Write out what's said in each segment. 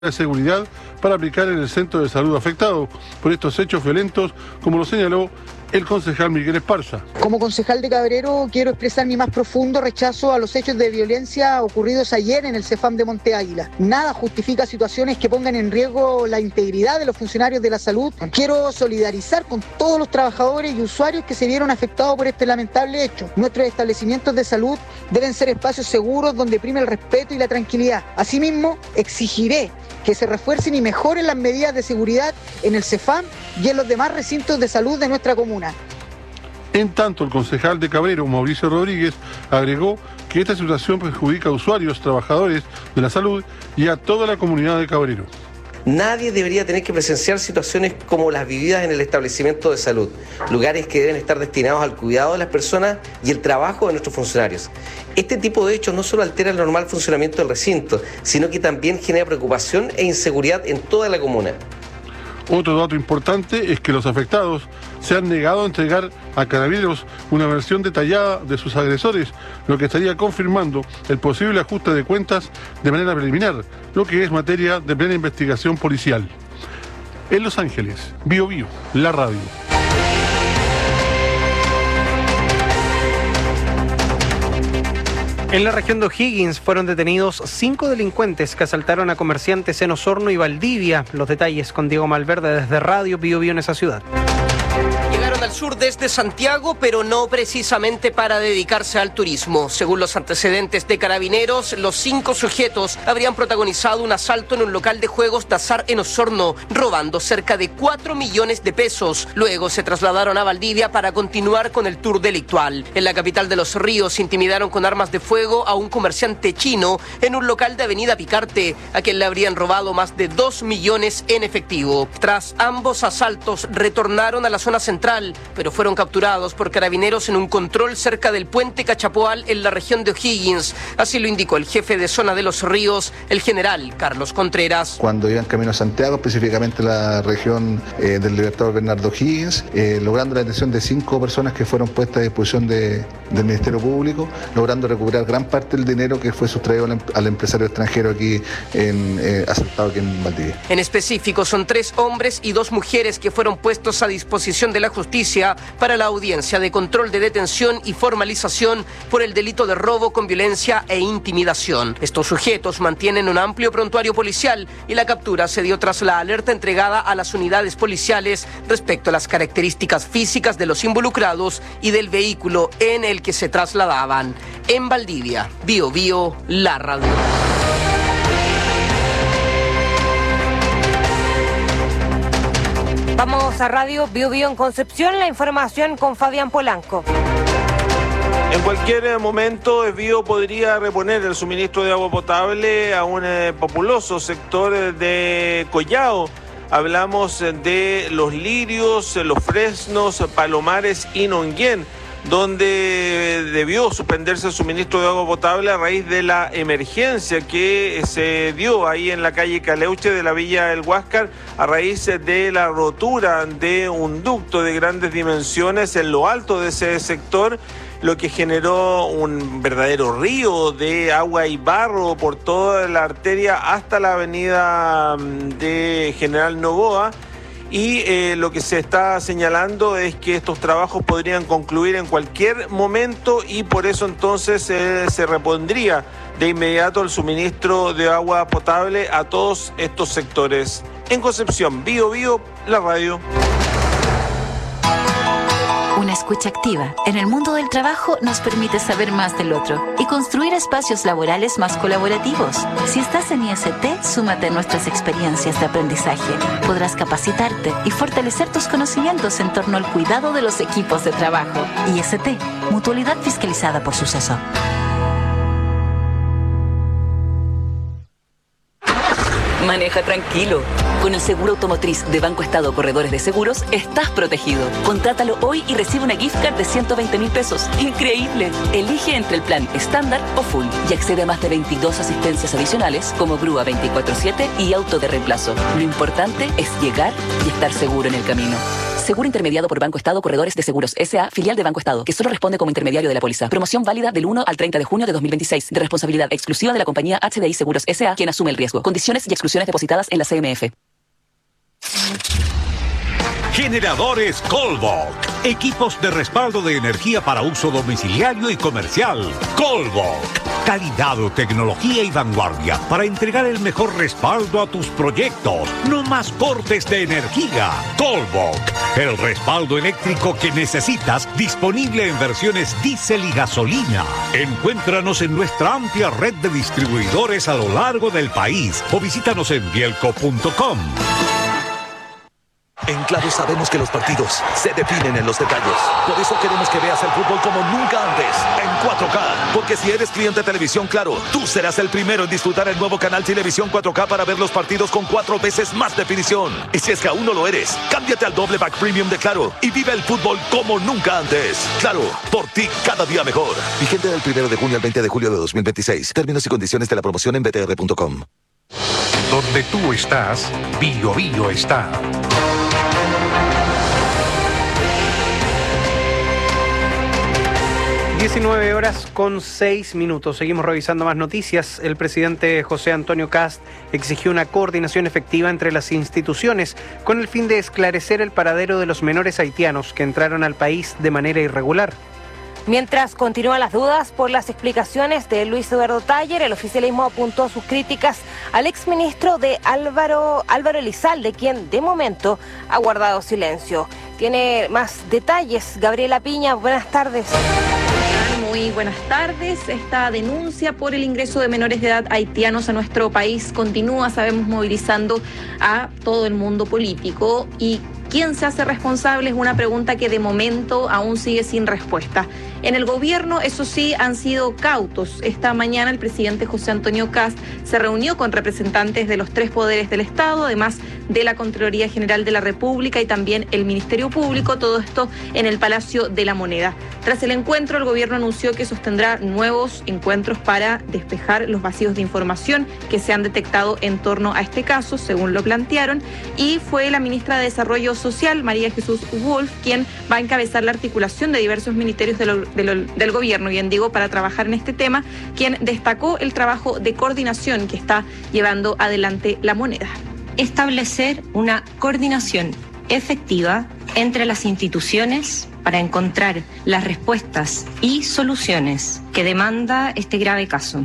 de seguridad para aplicar en el centro de salud afectado por estos hechos violentos, como lo señaló el concejal Miguel Esparza. Como concejal de Cabrero quiero expresar mi más profundo rechazo a los hechos de violencia ocurridos ayer en el CEFAM de Monte Águila. Nada justifica situaciones que pongan en riesgo la integridad de los funcionarios de la salud. Quiero solidarizar con todos los trabajadores y usuarios que se vieron afectados por este lamentable hecho. Nuestros establecimientos de salud deben ser espacios seguros donde prime el respeto y la tranquilidad. Asimismo, exigiré que se refuercen y mejoren las medidas de seguridad en el CEFAM y en los demás recintos de salud de nuestra comuna. En tanto, el concejal de Cabrero, Mauricio Rodríguez, agregó que esta situación perjudica a usuarios, trabajadores de la salud y a toda la comunidad de Cabrero. Nadie debería tener que presenciar situaciones como las vividas en el establecimiento de salud, lugares que deben estar destinados al cuidado de las personas y el trabajo de nuestros funcionarios. Este tipo de hechos no solo altera el normal funcionamiento del recinto, sino que también genera preocupación e inseguridad en toda la comuna. Otro dato importante es que los afectados se han negado a entregar a Carabineros una versión detallada de sus agresores, lo que estaría confirmando el posible ajuste de cuentas de manera preliminar, lo que es materia de plena investigación policial. En Los Ángeles, Bio Bio, la radio. En la región de O'Higgins fueron detenidos 5 delincuentes que asaltaron a comerciantes en Osorno y Valdivia. Los detalles con Diego Malverde desde Radio Bio Bio en esa ciudad. Llegaron al sur desde Santiago, pero no precisamente para dedicarse al turismo. Según los antecedentes de Carabineros, los 5 sujetos habrían protagonizado un asalto en un local de juegos de azar en Osorno, robando cerca de 4 millones de pesos. Luego se trasladaron a Valdivia para continuar con el tour delictual. En la capital de Los Ríos intimidaron con armas de fuego a un comerciante chino en un local de Avenida Picarte, a quien le habrían robado más de 2 millones en efectivo. Tras ambos asaltos, retornaron a la zona central, pero fueron capturados por Carabineros en un control cerca del puente Cachapoal en la región de O'Higgins. Así lo indicó el jefe de zona de Los Ríos, el general Carlos Contreras. Cuando iban camino a Santiago, específicamente la región del Libertador Bernardo O'Higgins, logrando la detención de 5 personas que fueron puestas a disposición del Ministerio Público, logrando recuperar gran parte del dinero que fue sustraído al empresario extranjero aquí asaltado aquí en Valdivia. En específico, son 3 hombres y 2 mujeres que fueron puestos a disposición de la justicia para la audiencia de control de detención y formalización por el delito de robo con violencia e intimidación. Estos sujetos mantienen un amplio prontuario policial y la captura se dio tras la alerta entregada a las unidades policiales respecto a las características físicas de los involucrados y del vehículo en el que se trasladaban. En Valdivia, Bio Bio, la radio. Vamos a Radio Bio Bio en Concepción, la información con Fabián Polanco. En cualquier momento, Bio podría reponer el suministro de agua potable a un populoso sector de Collao. Hablamos de Los Lirios, Los Fresnos, Palomares y Nonguén, donde debió suspenderse el suministro de agua potable a raíz de la emergencia que se dio ahí en la calle Caleuche de la Villa del Huáscar a raíz de la rotura de un ducto de grandes dimensiones en lo alto de ese sector, lo que generó un verdadero río de agua y barro por toda la arteria hasta la avenida de General Noboa. Y lo que se está señalando es que estos trabajos podrían concluir en cualquier momento y por eso entonces se repondría de inmediato el suministro de agua potable a todos estos sectores. En Concepción, Bio Bio, la radio. Una escucha activa en el mundo del trabajo nos permite saber más del otro y construir espacios laborales más colaborativos. Si estás en IST, súmate a nuestras experiencias de aprendizaje. Podrás capacitarte y fortalecer tus conocimientos en torno al cuidado de los equipos de trabajo. IST, Mutualidad Fiscalizada por Suceso. Maneja tranquilo. Con el seguro automotriz de Banco Estado Corredores de Seguros, estás protegido. Contrátalo hoy y recibe una gift card de 120.000 pesos. ¡Increíble! Elige entre el plan estándar o full y accede a más de 22 asistencias adicionales como grúa 24/7 y auto de reemplazo. Lo importante es llegar y estar seguro en el camino. Seguro intermediado por Banco Estado Corredores de Seguros S.A., filial de Banco Estado, que solo responde como intermediario de la póliza. Promoción válida del 1 al 30 de junio de 2026, de responsabilidad exclusiva de la compañía HDI Seguros S.A., quien asume el riesgo. Condiciones y exclusiones depositadas en la CMF. Generadores Colvoc. Equipos de respaldo de energía para uso domiciliario y comercial. Colvoc. Calidad, tecnología y vanguardia para entregar el mejor respaldo a tus proyectos. No más cortes de energía. Colvoc. El respaldo eléctrico que necesitas, disponible en versiones diésel y gasolina. Encuéntranos en nuestra amplia red de distribuidores a lo largo del país o visítanos en bielco.com. En Claro sabemos que los partidos se definen en los detalles. Por eso queremos que veas el fútbol como nunca antes, en 4K. Porque si eres cliente de Televisión Claro, tú serás el primero en disfrutar el nuevo canal Televisión 4K para ver los partidos con 4 veces más definición. Y si es que aún no lo eres, cámbiate al doble pack premium de Claro y vive el fútbol como nunca antes. Claro, por ti cada día mejor. Vigente del 1 de junio al 20 de julio de 2026. Términos y condiciones de la promoción en btr.com. Donde tú estás, Bio Bio está. 19:06. Seguimos revisando más noticias. El presidente José Antonio Kast exigió una coordinación efectiva entre las instituciones con el fin de esclarecer el paradero de los menores haitianos que entraron al país de manera irregular. Mientras continúan las dudas por las explicaciones de Luis Eduardo Taller, el oficialismo apuntó sus críticas al exministro de Álvaro Elizalde, quien de momento ha guardado silencio. Tiene más detalles. Gabriela Piña, buenas tardes. Muy buenas tardes. Esta denuncia por el ingreso de menores de edad haitianos a nuestro país continúa, sabemos, movilizando a todo el mundo político. Y ¿quién se hace responsable? Es una pregunta que de momento aún sigue sin respuesta. En el gobierno, eso sí, han sido cautos. Esta mañana el presidente José Antonio Kast se reunió con representantes de los 3 poderes del Estado, además de la Contraloría General de la República y también el Ministerio Público, todo esto en el Palacio de la Moneda. Tras el encuentro, el gobierno anunció que sostendrá nuevos encuentros para despejar los vacíos de información que se han detectado en torno a este caso, según lo plantearon, y fue la ministra de Desarrollo Social, María Jesús Wolf, quien va a encabezar la articulación de diversos ministerios del gobierno, bien digo, para trabajar en este tema, quien destacó el trabajo de coordinación que está llevando adelante la Moneda. Establecer una coordinación efectiva entre las instituciones para encontrar las respuestas y soluciones que demanda este grave caso.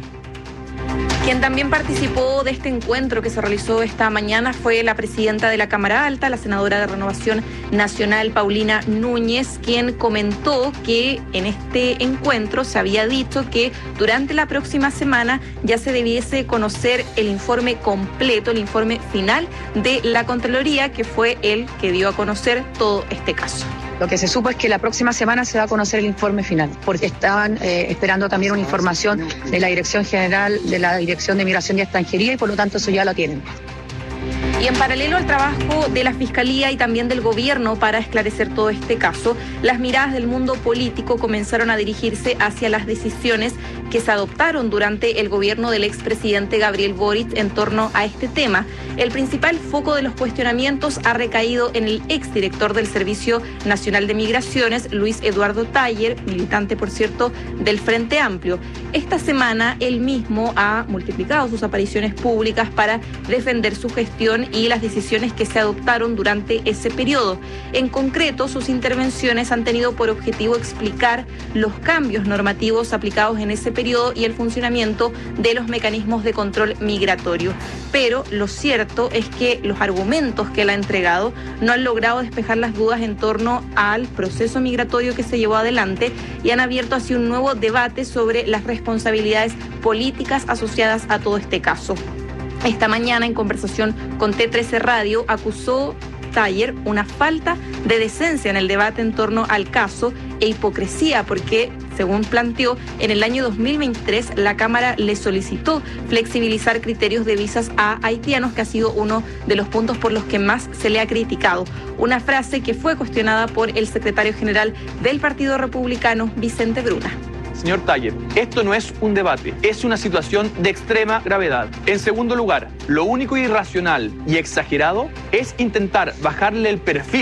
Quien también participó de este encuentro que se realizó esta mañana fue la presidenta de la Cámara Alta, la senadora de Renovación Nacional, Paulina Núñez, quien comentó que en este encuentro se había dicho que durante la próxima semana ya se debiese conocer el informe completo, el informe final de la Contraloría, que fue el que dio a conocer todo este caso. Lo que se supo es que la próxima semana se va a conocer el informe final, porque estaban esperando también una información de la Dirección General de la Dirección de Migración y Extranjería y por lo tanto eso ya lo tienen. Y en paralelo al trabajo de la Fiscalía y también del Gobierno para esclarecer todo este caso, las miradas del mundo político comenzaron a dirigirse hacia las decisiones que se adoptaron durante el gobierno del expresidente Gabriel Boric en torno a este tema. El principal foco de los cuestionamientos ha recaído en el exdirector del Servicio Nacional de Migraciones, Luis Eduardo Taller, militante, por cierto, del Frente Amplio. Esta semana él mismo ha multiplicado sus apariciones públicas para defender su gestión y las decisiones que se adoptaron durante ese periodo. En concreto, sus intervenciones han tenido por objetivo explicar los cambios normativos aplicados en ese periodo y el funcionamiento de los mecanismos de control migratorio. Pero lo cierto es que los argumentos que él ha entregado no han logrado despejar las dudas en torno al proceso migratorio que se llevó adelante y han abierto así un nuevo debate sobre las responsabilidades políticas asociadas a todo este caso. Esta mañana, en conversación con T13 Radio, acusó Taller una falta de decencia en el debate en torno al caso e hipocresía porque, según planteó, en el año 2023 la Cámara le solicitó flexibilizar criterios de visas a haitianos, que ha sido uno de los puntos por los que más se le ha criticado. Una frase que fue cuestionada por el secretario general del Partido Republicano, Vicente Bruna. Señor Taller, esto no es un debate, es una situación de extrema gravedad. En segundo lugar, lo único irracional y exagerado es intentar bajarle el perfil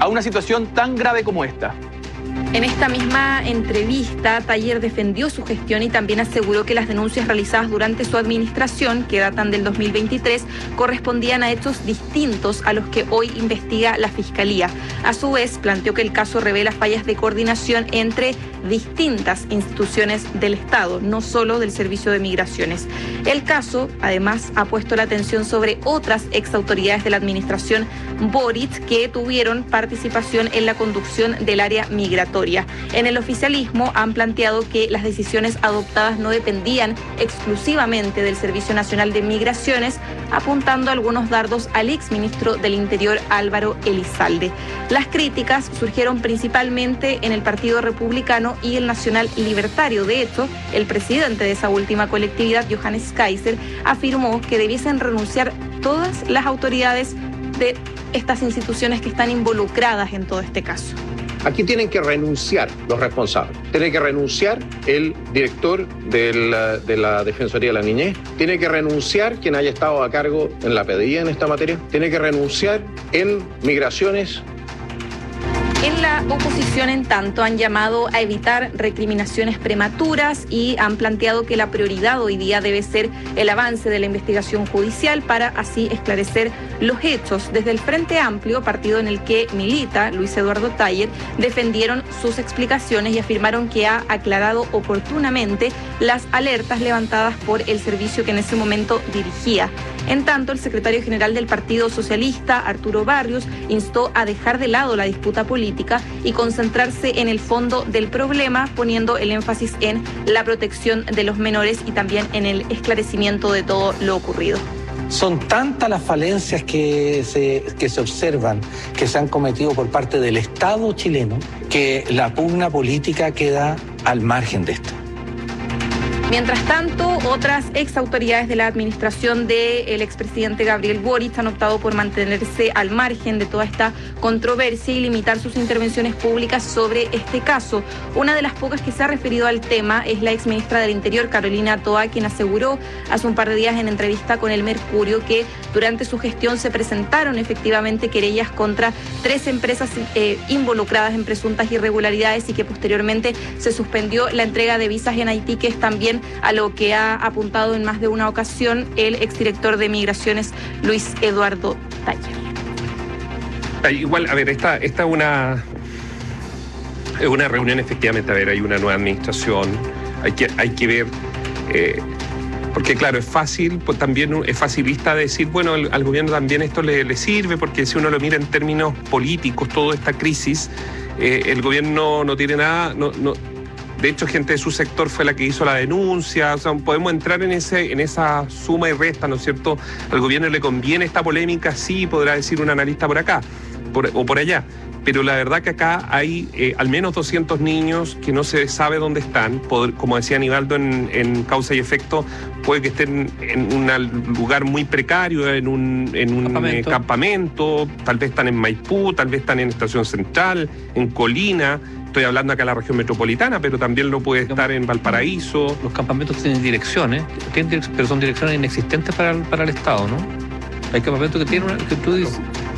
a una situación tan grave como esta. En esta misma entrevista, Taller defendió su gestión y también aseguró que las denuncias realizadas durante su administración, que datan del 2023, correspondían a hechos distintos a los que hoy investiga la Fiscalía. A su vez, planteó que el caso revela fallas de coordinación entre distintas instituciones del Estado, no solo del Servicio de Migraciones. El caso, además, ha puesto la atención sobre otras exautoridades de la administración Boric que tuvieron participación en la conducción del área migratoria. En el oficialismo han planteado que las decisiones adoptadas no dependían exclusivamente del Servicio Nacional de Migraciones, apuntando algunos dardos al exministro del Interior, Álvaro Elizalde. Las críticas surgieron principalmente en el Partido Republicano y el Nacional Libertario. De hecho, el presidente de esa última colectividad, Johannes Kaiser, afirmó que debiesen renunciar todas las autoridades de estas instituciones que están involucradas en todo este caso. Aquí tienen que renunciar los responsables. Tiene que renunciar el director de la Defensoría de la Niñez. Tiene que renunciar quien haya estado a cargo en la PDI en esta materia. Tiene que renunciar en Migraciones. En la oposición, en tanto, han llamado a evitar recriminaciones prematuras y han planteado que la prioridad hoy día debe ser el avance de la investigación judicial para así esclarecer los hechos. Desde el Frente Amplio, partido en el que milita Luis Eduardo Taller, defendieron sus explicaciones y afirmaron que ha aclarado oportunamente las alertas levantadas por el servicio que en ese momento dirigía. En tanto, el secretario general del Partido Socialista, Arturo Barrios, instó a dejar de lado la disputa política y concentrarse en el fondo del problema, poniendo el énfasis en la protección de los menores y también en el esclarecimiento de todo lo ocurrido. Son tantas las falencias que se observan, que se han cometido por parte del Estado chileno, que la pugna política queda al margen de esto. Mientras tanto, otras exautoridades de la administración del expresidente Gabriel Boric han optado por mantenerse al margen de toda esta controversia y limitar sus intervenciones públicas sobre este caso. Una de las pocas que se ha referido al tema es la exministra del Interior, Carolina Toa, quien aseguró hace un par de días en entrevista con El Mercurio que durante su gestión se presentaron efectivamente querellas contra 3 empresas involucradas en presuntas irregularidades y que posteriormente se suspendió la entrega de visas en Haití, que es también a lo que ha apuntado en más de una ocasión el exdirector de Migraciones, Luis Eduardo Taller. Igual, a ver, esta es una reunión, efectivamente, a ver, hay una nueva administración, hay que ver, porque claro, es fácil, pues también es facilista decir, bueno, al gobierno también esto le sirve, porque si uno lo mira en términos políticos, toda esta crisis, el gobierno no tiene nada, de hecho, gente de su sector fue la que hizo la denuncia. O sea, podemos entrar en esa suma y resta, ¿no es cierto? Al gobierno le conviene esta polémica, sí, podrá decir un analista por acá o por allá. Pero la verdad que acá hay al menos 200 niños que no se sabe dónde están. Como decía Aníbaldo en Causa y Efecto, puede que estén en un lugar muy precario, en un campamento. Tal vez están en Maipú, tal vez están en Estación Central, en Colina. Estoy hablando acá de la región metropolitana, pero también lo puede estar en Valparaíso. Los campamentos tienen direcciones, pero son direcciones inexistentes para el Estado, ¿no? Hay campamentos que tienen que tú dices.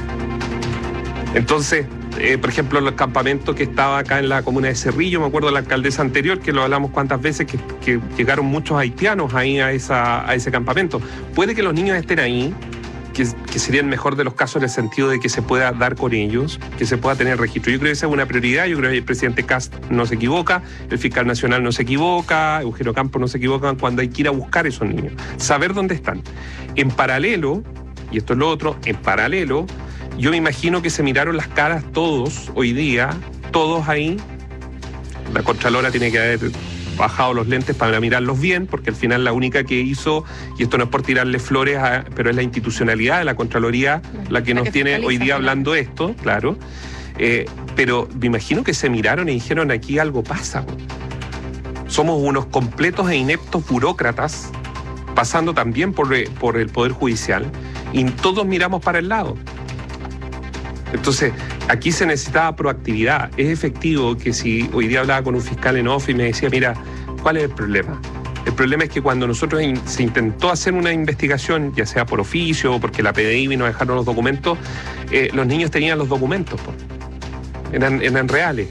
Entonces, por ejemplo, el campamento que estaba acá en la comuna de Cerrillo, me acuerdo de la alcaldesa anterior, que lo hablamos cuántas veces, que llegaron muchos haitianos ahí a ese campamento. Puede que los niños estén ahí, que sería el mejor de los casos en el sentido de que se pueda dar con ellos, que se pueda tener registro. Yo creo que esa es una prioridad, yo creo que el presidente Kast no se equivoca, el fiscal nacional no se equivoca, Eugenio Campos no se equivoca cuando hay que ir a buscar a esos niños, saber dónde están. En paralelo, y esto es lo otro, en paralelo, yo me imagino que se miraron las caras todos hoy día, todos ahí. La Contralora tiene que haber bajado los lentes para mirarlos bien, porque al final la única que hizo, y esto no es por tirarle flores, pero es la institucionalidad de la Contraloría la que nos tiene hoy día hablando esto, claro. Pero me imagino que se miraron y dijeron, aquí algo pasa. Somos unos completos e ineptos burócratas, pasando también por el Poder Judicial, y todos miramos para el lado. Entonces, aquí se necesitaba proactividad. Es efectivo que si hoy día hablaba con un fiscal en off y me decía, mira, ¿cuál es el problema? El problema es que cuando nosotros se intentó hacer una investigación, ya sea por oficio o porque la PDI vino a dejarnos los documentos, los niños tenían los documentos. eran reales.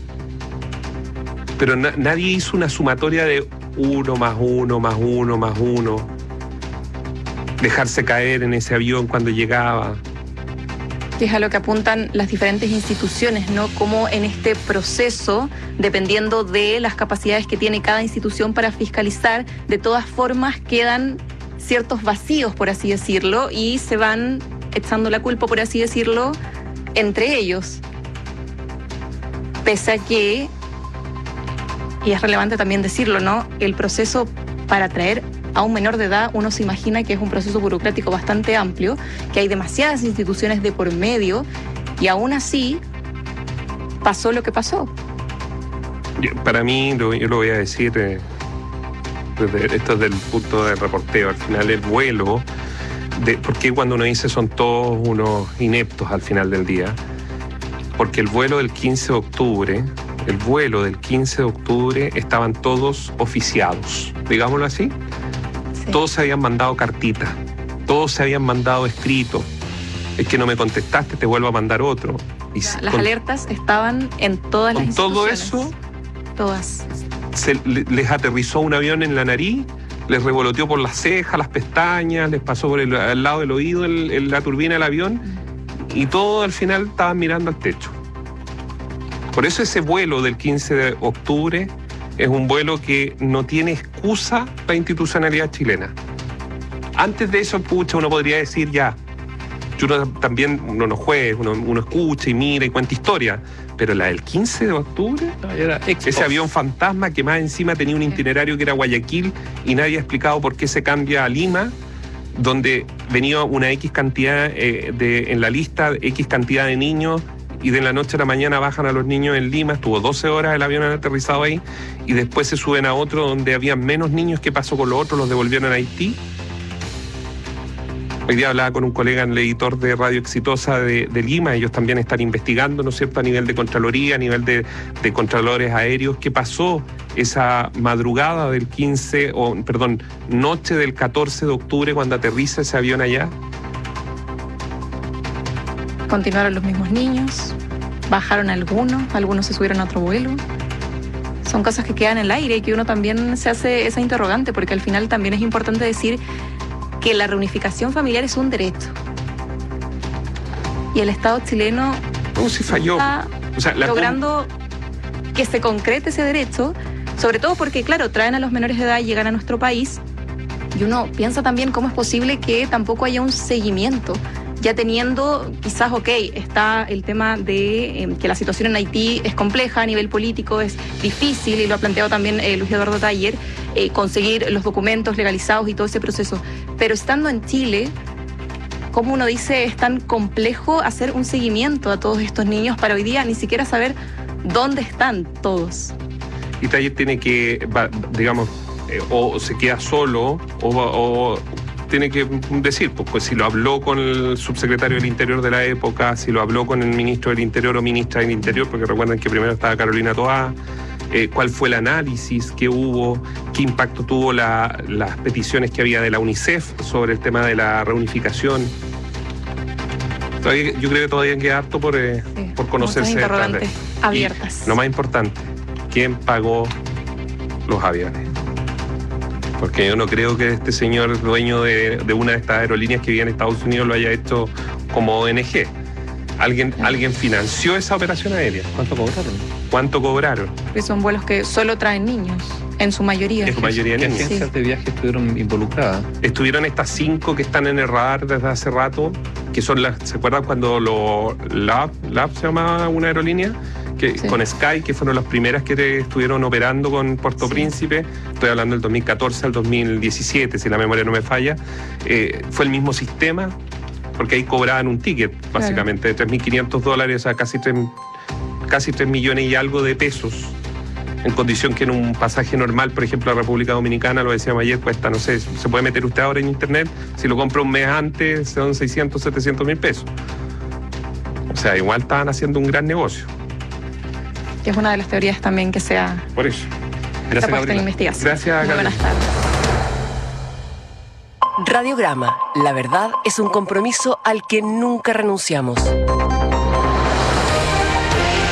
Pero nadie hizo una sumatoria de 1 más 1 más 1 más 1. Dejarse caer en ese avión cuando llegaba. Que es a lo que apuntan las diferentes instituciones, ¿no? Cómo en este proceso, dependiendo de las capacidades que tiene cada institución para fiscalizar, de todas formas quedan ciertos vacíos, por así decirlo, y se van echando la culpa, por así decirlo, entre ellos. Pese a que, y es relevante también decirlo, ¿no? El proceso para traer a un menor de edad, uno se imagina que es un proceso burocrático bastante amplio, que hay demasiadas instituciones de por medio, y aún así pasó lo que pasó. Para mí, yo lo voy a decir, esto es del punto del reporteo, al final el vuelo, porque cuando uno dice son todos unos ineptos al final del día, porque el vuelo del 15 de octubre estaban todos oficiados, digámoslo así. Sí. Todos se habían mandado cartitas, todos se habían mandado escritos. Es que no me contestaste, te vuelvo a mandar otro. Y las alertas estaban en todas las instituciones. Con todo eso, todas. Les aterrizó un avión en la nariz, les revoloteó por las cejas, las pestañas, les pasó por al lado del oído la turbina del avión, y todo al final estaban mirando al techo. Por eso ese vuelo del 15 de octubre es un vuelo que no tiene excusa la institucionalidad chilena. Antes de eso, uno podría decir ya, uno no juega, uno escucha y mira y cuenta historia, pero la del 15 de octubre, ese avión fantasma que más encima tenía un itinerario que era Guayaquil y nadie ha explicado por qué se cambia a Lima, donde venía una X cantidad en la lista, X cantidad de niños, y de la noche a la mañana bajan a los niños en Lima, estuvo 12 horas el avión aterrizado ahí, y después se suben a otro donde había menos niños. ¿Qué pasó con los otros? ¿Los devolvieron a Haití? Hoy día hablaba con un colega, el editor de Radio Exitosa de Lima, ellos también están investigando, ¿no es cierto?, a nivel de Contraloría, a nivel de Contralores Aéreos, ¿qué pasó esa madrugada del noche del 14 de octubre cuando aterriza ese avión allá? Continuaron los mismos niños, bajaron algunos se subieron a otro vuelo. Son cosas que quedan en el aire y que uno también se hace esa interrogante, porque al final también es importante decir que la reunificación familiar es un derecho. Y el Estado chileno está logrando que se concrete ese derecho, sobre todo porque, claro, traen a los menores de edad y llegan a nuestro país, y uno piensa también cómo es posible que tampoco haya un seguimiento. Ya teniendo, quizás, está el tema de que la situación en Haití es compleja a nivel político, es difícil, y lo ha planteado también Luis Eduardo Taller, conseguir los documentos legalizados y todo ese proceso. Pero estando en Chile, como uno dice, es tan complejo hacer un seguimiento a todos estos niños para hoy día ni siquiera saber dónde están todos. Y Taller tiene que, digamos, o se queda solo, o tiene que decir, pues si lo habló con el subsecretario del Interior de la época, si lo habló con el ministro del Interior o ministra del Interior, porque recuerden que primero estaba Carolina Toá, cuál fue el análisis que hubo, qué impacto tuvo las peticiones que había de la UNICEF sobre el tema de la reunificación. Yo creo que todavía queda harto por conocerse. Muchas interrogantes abiertas. Y lo más importante, ¿quién pagó los aviones? Porque yo no creo que este señor dueño de una de estas aerolíneas que vive en Estados Unidos lo haya hecho como ONG. Alguien financió esa operación aérea. ¿Cuánto cobraron? Porque son vuelos que solo traen niños, en su mayoría. ¿Qué agencias de viaje estuvieron involucradas? Estuvieron estas 5 que están en el radar desde hace rato, que son ¿se acuerdan cuando LAB se llamaba una aerolínea? Con Sky, que fueron las primeras que estuvieron operando con Puerto Príncipe, estoy hablando del 2014 al 2017, si la memoria no me falla, fue el mismo sistema, porque ahí cobraban un ticket, básicamente, de $3.500, o sea, casi 3 millones y algo de pesos, en condición que en un pasaje normal, por ejemplo, a la República Dominicana, lo decíamos ayer, cuesta, no sé, se puede meter usted ahora en internet, si lo compra un mes antes, son 600, 700 mil pesos. O sea, igual estaban haciendo un gran negocio. Que es una de las teorías también que sea por eso. Gracias, puesta en investigación. Gracias, muy buenas tardes. Radiograma, la verdad es un compromiso al que nunca renunciamos.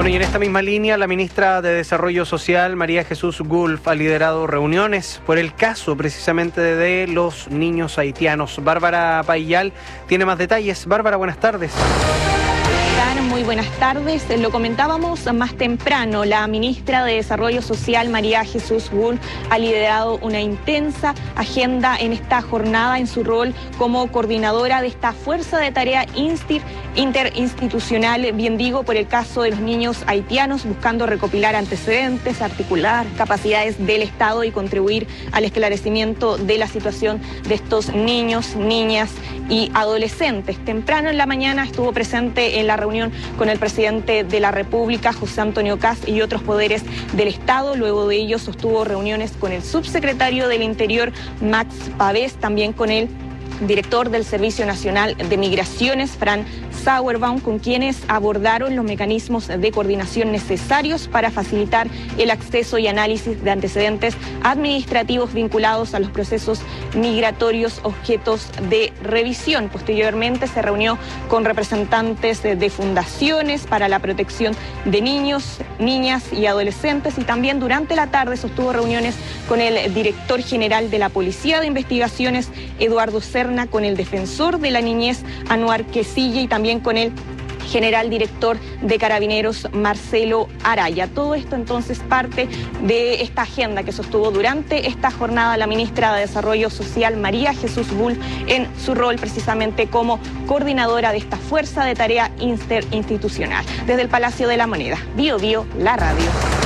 Bueno, y en esta misma línea, la ministra de Desarrollo Social, María Jesús Gulf, ha liderado reuniones por el caso precisamente de los niños haitianos. Bárbara Paillal tiene más detalles. Bárbara, buenas tardes. Muy buenas tardes. Lo comentábamos más temprano. La ministra de Desarrollo Social, María Jesús Gulf, ha liderado una intensa agenda en esta jornada en su rol como coordinadora de esta fuerza de tarea interinstitucional, bien digo, por el caso de los niños haitianos, buscando recopilar antecedentes, articular capacidades del Estado y contribuir al esclarecimiento de la situación de estos niños, niñas y adolescentes. Temprano en la mañana estuvo presente en la reunión con el presidente de la República, José Antonio Kast, y otros poderes del Estado. Luego de ello sostuvo reuniones con el subsecretario del Interior, Max Pavés, también con el director del Servicio Nacional de Migraciones, Fran Sauerbaum, con quienes abordaron los mecanismos de coordinación necesarios para facilitar el acceso y análisis de antecedentes administrativos vinculados a los procesos migratorios objetos de revisión. Posteriormente se reunió con representantes de fundaciones para la protección de niños, niñas y adolescentes, y también durante la tarde sostuvo reuniones con el director general de la Policía de Investigaciones, Eduardo Serna, con el defensor de la niñez, Anuar Quesilla, y también con el general director de Carabineros, Marcelo Araya. Todo esto entonces parte de esta agenda que sostuvo durante esta jornada la ministra de Desarrollo Social, María Jesús Gulf, en su rol precisamente como coordinadora de esta fuerza de tarea interinstitucional. Desde el Palacio de la Moneda, Bio Bio, la radio.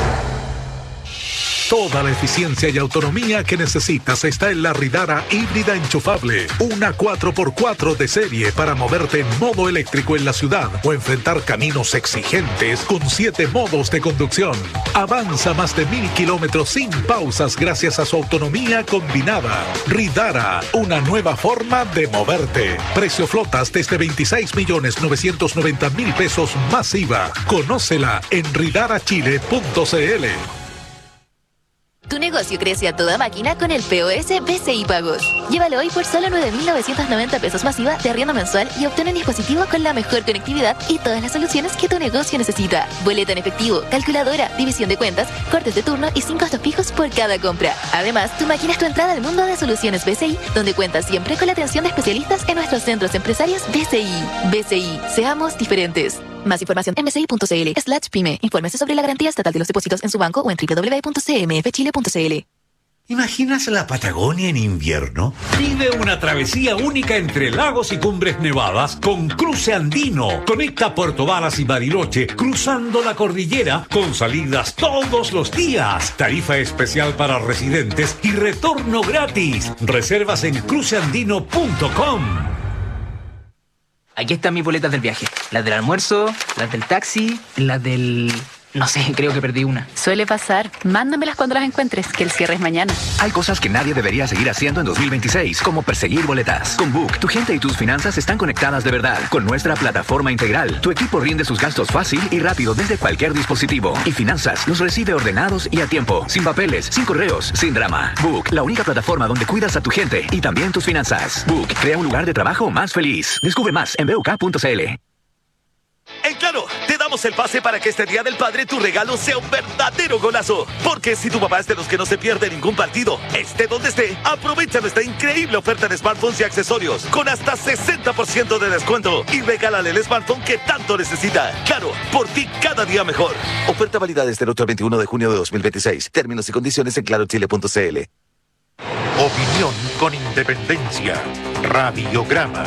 Toda la eficiencia y autonomía que necesitas está en la Ridara híbrida enchufable. Una 4x4 de serie para moverte en modo eléctrico en la ciudad o enfrentar caminos exigentes con 7 modos de conducción. Avanza más de 1000 kilómetros sin pausas gracias a su autonomía combinada. Ridara, una nueva forma de moverte. Precio flotas desde 26.990.000 pesos más IVA. Conócela en ridarachile.cl. Tu negocio crece a toda máquina con el POS BCI Pagos. Llévalo hoy por solo 9.990 pesos masiva de arriendo mensual y obtén un dispositivo con la mejor conectividad y todas las soluciones que tu negocio necesita. Boleta en efectivo, calculadora, división de cuentas, cortes de turno y 5 costos fijos por cada compra. Además, tu máquina es tu entrada al mundo de soluciones BCI, donde cuentas siempre con la atención de especialistas en nuestros centros empresarios BCI. BCI, seamos diferentes. Más información en bci.cl/pyme. Infórmese sobre la garantía estatal de los depósitos en su banco o en www.cmfchile.cl. ¿Imaginas la Patagonia en invierno? Vive una travesía única entre lagos y cumbres nevadas con Cruce Andino. Conecta Puerto Varas y Bariloche cruzando la cordillera con salidas todos los días. Tarifa especial para residentes y retorno gratis. Reservas en cruceandino.com. Aquí están mis boletas del viaje. Las del almuerzo, las del taxi, las del... No sé, creo que perdí una. Suele pasar. Mándamelas cuando las encuentres, que el cierre es mañana. Hay cosas que nadie debería seguir haciendo en 2026, como perseguir boletas. Con Book, tu gente y tus finanzas están conectadas de verdad. Con nuestra plataforma integral, tu equipo rinde sus gastos fácil y rápido desde cualquier dispositivo. Y finanzas los recibe ordenados y a tiempo, sin papeles, sin correos, sin drama. Book, la única plataforma donde cuidas a tu gente y también tus finanzas. Book, crea un lugar de trabajo más feliz. Descubre más en BUK.cl. En Claro, te damos el pase para que este Día del Padre tu regalo sea un verdadero golazo. Porque si tu papá es de los que no se pierde ningún partido, esté donde esté, aprovecha nuestra increíble oferta de smartphones y accesorios con hasta 60% de descuento y regálale el smartphone que tanto necesita. Claro, por ti cada día mejor. Oferta válida desde el 8 al 21 de junio de 2026. Términos y condiciones en clarochile.cl. Opinión con independencia. Radiograma.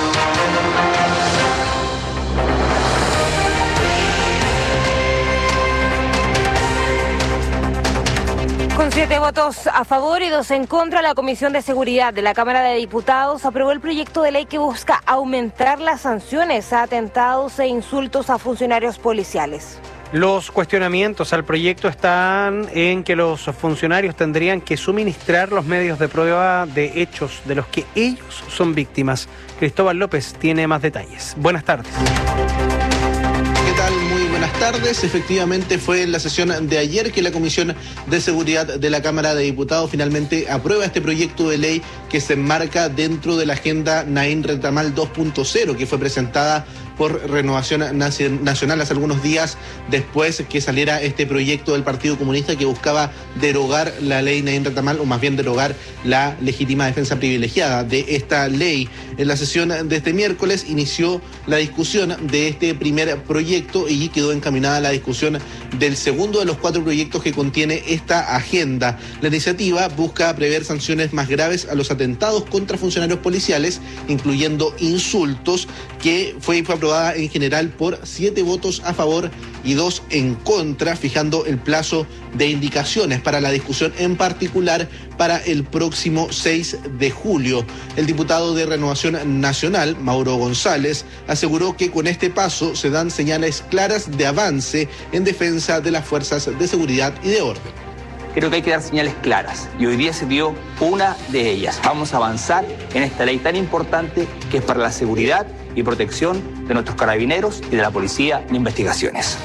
Con 7 votos a favor y 2 en contra, la Comisión de Seguridad de la Cámara de Diputados aprobó el proyecto de ley que busca aumentar las sanciones a atentados e insultos a funcionarios policiales. Los cuestionamientos al proyecto están en que los funcionarios tendrían que suministrar los medios de prueba de hechos de los que ellos son víctimas. Cristóbal López tiene más detalles. Buenas tardes. ¿Qué tal? Muy buenas buenas tardes. Efectivamente fue en la sesión de ayer que la Comisión de Seguridad de la Cámara de Diputados finalmente aprueba este proyecto de ley que se enmarca dentro de la agenda Nain Retamal 2.0 que fue presentada por Renovación Nacional hace algunos días después que saliera este proyecto del Partido Comunista que buscaba derogar la ley Nain Retamal, o más bien derogar la legítima defensa privilegiada de esta ley. En la sesión de este miércoles inició la discusión de este primer proyecto y quedó encaminada la discusión del segundo de los 4 proyectos que contiene esta agenda. La iniciativa busca prever sanciones más graves a los atentados contra funcionarios policiales, incluyendo insultos, que fue aprobada en general por 7 votos a favor y 2 en contra, fijando el plazo de indicaciones para la discusión en particular para el próximo 6 de julio. El diputado de Renovación Nacional, Mauro González, aseguró que con este paso se dan señales claras de avance en defensa de las fuerzas de seguridad y de orden. Creo que hay que dar señales claras y hoy día se dio una de ellas. Vamos a avanzar en esta ley tan importante que es para la seguridad y protección de nuestros carabineros y de la Policía de Investigaciones.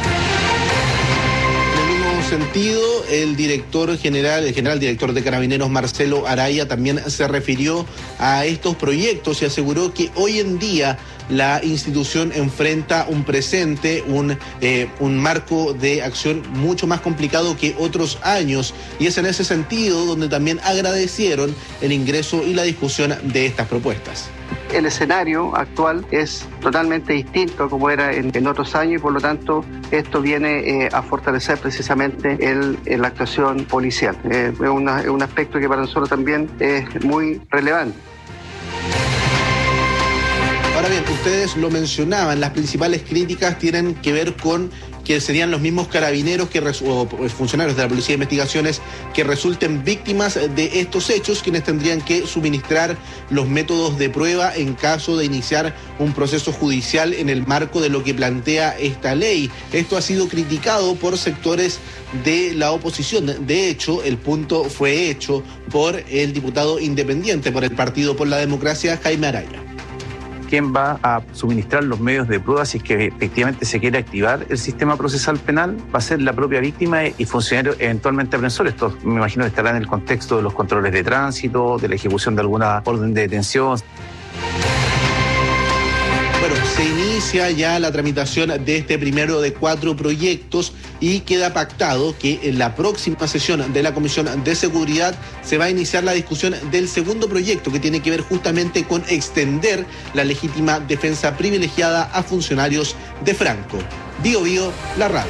Sentido, el general director de Carabineros, Marcelo Araya, también se refirió a estos proyectos y aseguró que hoy en día la institución enfrenta un presente, un marco de acción mucho más complicado que otros años, y es en ese sentido donde también agradecieron el ingreso y la discusión de estas propuestas. El escenario actual es totalmente distinto a como era en otros años y por lo tanto esto viene a fortalecer precisamente la actuación policial. Es un aspecto que para nosotros también es muy relevante. Ahora bien, ustedes lo mencionaban, las principales críticas tienen que ver con que serían los mismos carabineros o funcionarios de la Policía de Investigaciones que resulten víctimas de estos hechos, quienes tendrían que suministrar los métodos de prueba en caso de iniciar un proceso judicial en el marco de lo que plantea esta ley. Esto ha sido criticado por sectores de la oposición. De hecho, el punto fue hecho por el diputado independiente por el Partido por la Democracia, Jaime Araya. ¿Quién va a suministrar los medios de prueba si es que efectivamente se quiere activar el sistema procesal penal? Va a ser la propia víctima y funcionarios eventualmente aprensores. Esto me imagino que estará en el contexto de los controles de tránsito, de la ejecución de alguna orden de detención. Bueno, se inicia ya la tramitación de este primero de 4 proyectos y queda pactado que en la próxima sesión de la Comisión de Seguridad se va a iniciar la discusión del segundo proyecto que tiene que ver justamente con extender la legítima defensa privilegiada a funcionarios de Franco. Bio Bio, la radio.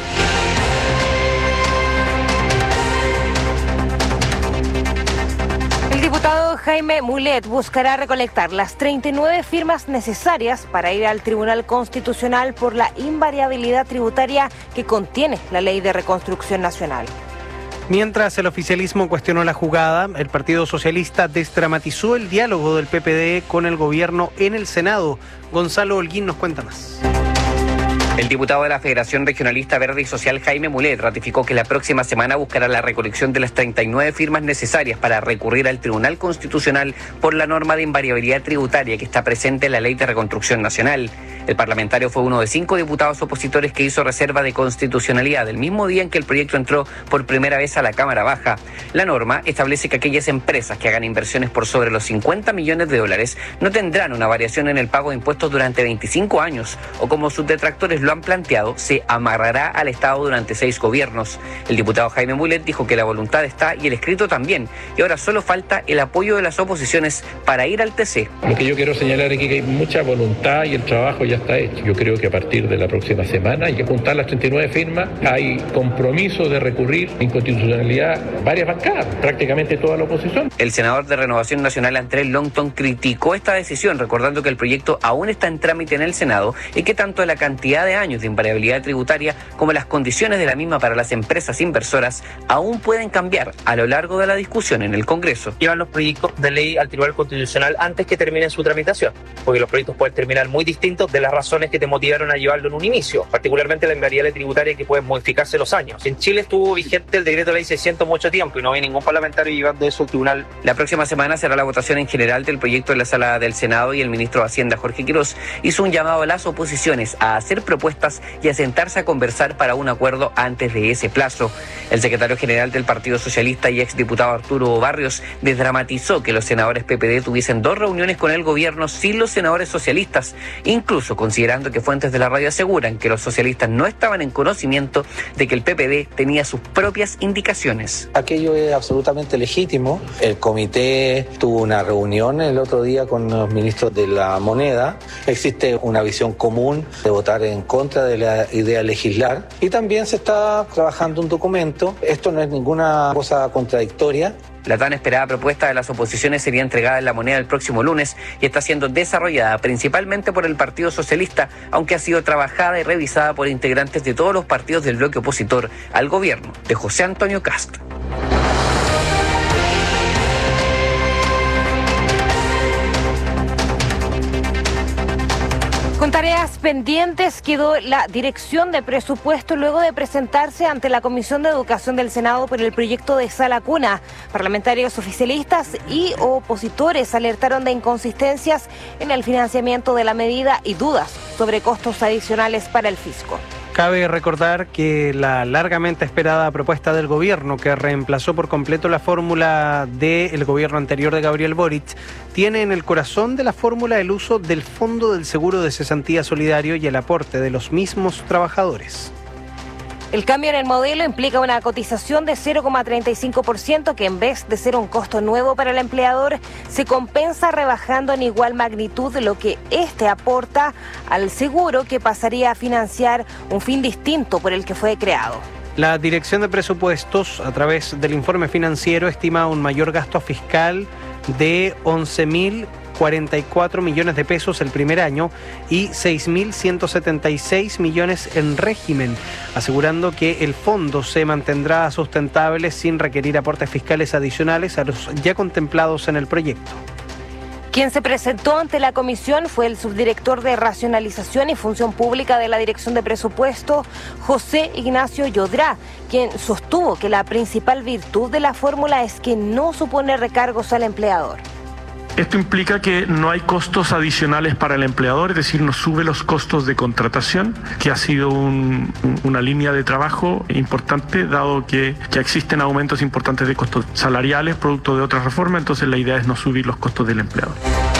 El diputado Jaime Mulet buscará recolectar las 39 firmas necesarias para ir al Tribunal Constitucional por la invariabilidad tributaria que contiene la Ley de Reconstrucción Nacional. Mientras el oficialismo cuestionó la jugada, el Partido Socialista desdramatizó el diálogo del PPD con el gobierno en el Senado. Gonzalo Holguín nos cuenta más. El diputado de la Federación Regionalista Verde y Social, Jaime Mulet, ratificó que la próxima semana buscará la recolección de las 39 firmas necesarias para recurrir al Tribunal Constitucional por la norma de invariabilidad tributaria que está presente en la Ley de Reconstrucción Nacional. El parlamentario fue uno de 5 diputados opositores que hizo reserva de constitucionalidad el mismo día en que el proyecto entró por primera vez a la Cámara Baja. La norma establece que aquellas empresas que hagan inversiones por sobre los 50 millones de dólares no tendrán una variación en el pago de impuestos durante 25 años, o como sus detractores lo han planteado, se amarrará al Estado durante 6 gobiernos. El diputado Jaime Mulet dijo que la voluntad está y el escrito también, y ahora solo falta el apoyo de las oposiciones para ir al TC. Lo que yo quiero señalar es que hay mucha voluntad y el trabajo ya está hecho. Yo creo que a partir de la próxima semana hay que juntar las 39 firmas. Hay compromiso de recurrir inconstitucionalidad varias bancadas, prácticamente toda la oposición. El senador de Renovación Nacional, Andrés Longton, criticó esta decisión, recordando que el proyecto aún está en trámite en el Senado y que tanto la cantidad de años de invariabilidad tributaria como las condiciones de la misma para las empresas inversoras aún pueden cambiar a lo largo de la discusión en el Congreso. Llevan los proyectos de ley al Tribunal Constitucional antes que terminen su tramitación, porque los proyectos pueden terminar muy distintos de las razones que te motivaron a llevarlo en un inicio, particularmente la invariabilidad tributaria que puede modificarse los años. En Chile estuvo vigente el decreto de ley 600 mucho tiempo y no había ningún parlamentario llevando eso al tribunal. La próxima semana será la votación en general del proyecto en la sala del Senado y el ministro de Hacienda, Jorge Quiroz, hizo un llamado a las oposiciones a hacer propuestas propuestas y a sentarse a conversar para un acuerdo antes de ese plazo. El secretario general del Partido Socialista y exdiputado Arturo Barrios desdramatizó que los senadores PPD tuviesen 2 reuniones con el gobierno sin los senadores socialistas, incluso considerando que fuentes de la radio aseguran que los socialistas no estaban en conocimiento de que el PPD tenía sus propias indicaciones. Aquello es absolutamente legítimo. El comité tuvo una reunión el otro día con los ministros de la moneda. Existe una visión común de votar en contra de la idea de legislar y también se está trabajando un documento. Esto no es ninguna cosa contradictoria. La tan esperada propuesta de las oposiciones sería entregada en La Moneda el próximo lunes y está siendo desarrollada principalmente por el Partido Socialista, aunque ha sido trabajada y revisada por integrantes de todos los partidos del bloque opositor al gobierno de José Antonio Kast. Con tareas pendientes quedó la Dirección de Presupuesto luego de presentarse ante la Comisión de Educación del Senado por el proyecto de sala cuna. Parlamentarios oficialistas y opositores alertaron de inconsistencias en el financiamiento de la medida y dudas sobre costos adicionales para el fisco. Cabe recordar que la largamente esperada propuesta del gobierno, que reemplazó por completo la fórmula del gobierno anterior de Gabriel Boric, tiene en el corazón de la fórmula el uso del Fondo del Seguro de Cesantía Solidario y el aporte de los mismos trabajadores. El cambio en el modelo implica una cotización de 0,35% que en vez de ser un costo nuevo para el empleador, se compensa rebajando en igual magnitud lo que éste aporta al seguro, que pasaría a financiar un fin distinto por el que fue creado. La Dirección de Presupuestos, a través del informe financiero, estima un mayor gasto fiscal de 11.044 millones de pesos el primer año y 6.176 millones en régimen, asegurando que el fondo se mantendrá sustentable sin requerir aportes fiscales adicionales a los ya contemplados en el proyecto. Quien se presentó ante la comisión fue el subdirector de Racionalización y Función Pública de la Dirección de Presupuesto, José Ignacio Yodrá, quien sostuvo que la principal virtud de la fórmula es que no supone recargos al empleador. Esto implica que no hay costos adicionales para el empleador, es decir, no sube los costos de contratación, que ha sido una línea de trabajo importante, dado que ya existen aumentos importantes de costos salariales, producto de otras reformas, entonces la idea es no subir los costos del empleador.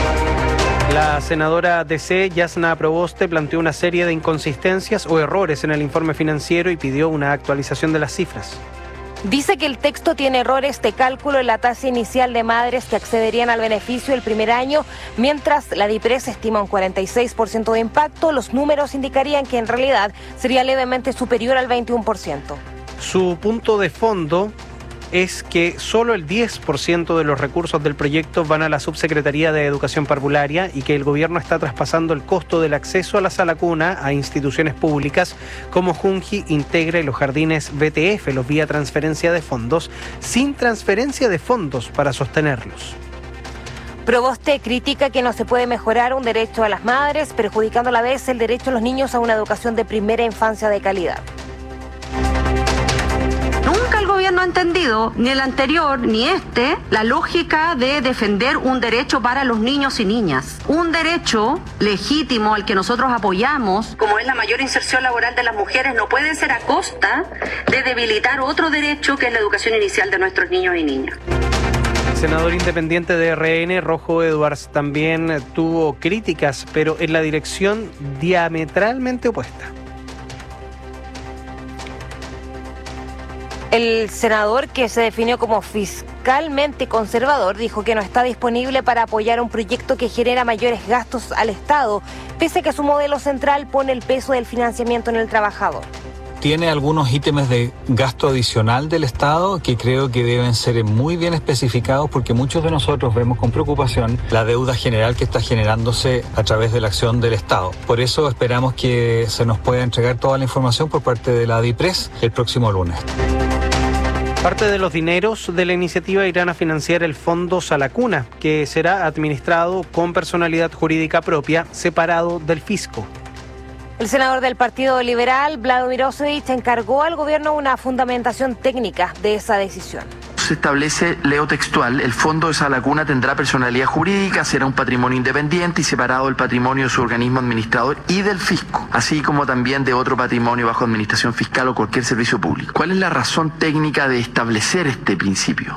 La senadora DC, Yasna Proboste, planteó una serie de inconsistencias o errores en el informe financiero y pidió una actualización de las cifras. Dice que el texto tiene errores de cálculo en la tasa inicial de madres que accederían al beneficio el primer año, mientras la DIPRES estima un 46% de impacto. Los números indicarían que en realidad sería levemente superior al 21%. Su punto de fondo es que solo el 10% de los recursos del proyecto van a la Subsecretaría de Educación Parvularia y que el gobierno está traspasando el costo del acceso a la sala cuna a instituciones públicas como Junji, Integra y los jardines BTF, los vía transferencia de fondos, sin transferencia de fondos para sostenerlos. Proboste critica que no se puede mejorar un derecho a las madres, perjudicando a la vez el derecho a los niños a una educación de primera infancia de calidad. Nunca el gobierno ha entendido, ni el anterior ni este, la lógica de defender un derecho para los niños y niñas. Un derecho legítimo al que nosotros apoyamos, como es la mayor inserción laboral de las mujeres, no puede ser a costa de debilitar otro derecho que es la educación inicial de nuestros niños y niñas. El senador independiente de RN, Rojo Edwards, también tuvo críticas, pero en la dirección diametralmente opuesta. El senador, que se definió como fiscalmente conservador, dijo que no está disponible para apoyar un proyecto que genera mayores gastos al Estado, pese a que su modelo central pone el peso del financiamiento en el trabajador. Tiene algunos ítems de gasto adicional del Estado que creo que deben ser muy bien especificados, porque muchos de nosotros vemos con preocupación la deuda general que está generándose a través de la acción del Estado. Por eso esperamos que se nos pueda entregar toda la información por parte de la DIPRES el próximo lunes. Parte de los dineros de la iniciativa irán a financiar el Fondo Sala Cuna, que será administrado con personalidad jurídica propia, separado del fisco. El senador del Partido Liberal, Vlado Mirosevic, encargó al gobierno una fundamentación técnica de esa decisión. Se establece, leo textual, el fondo de Sala Cuna tendrá personalidad jurídica, será un patrimonio independiente y separado del patrimonio de su organismo administrador y del fisco, así como también de otro patrimonio bajo administración fiscal o cualquier servicio público. ¿Cuál es la razón técnica de establecer este principio?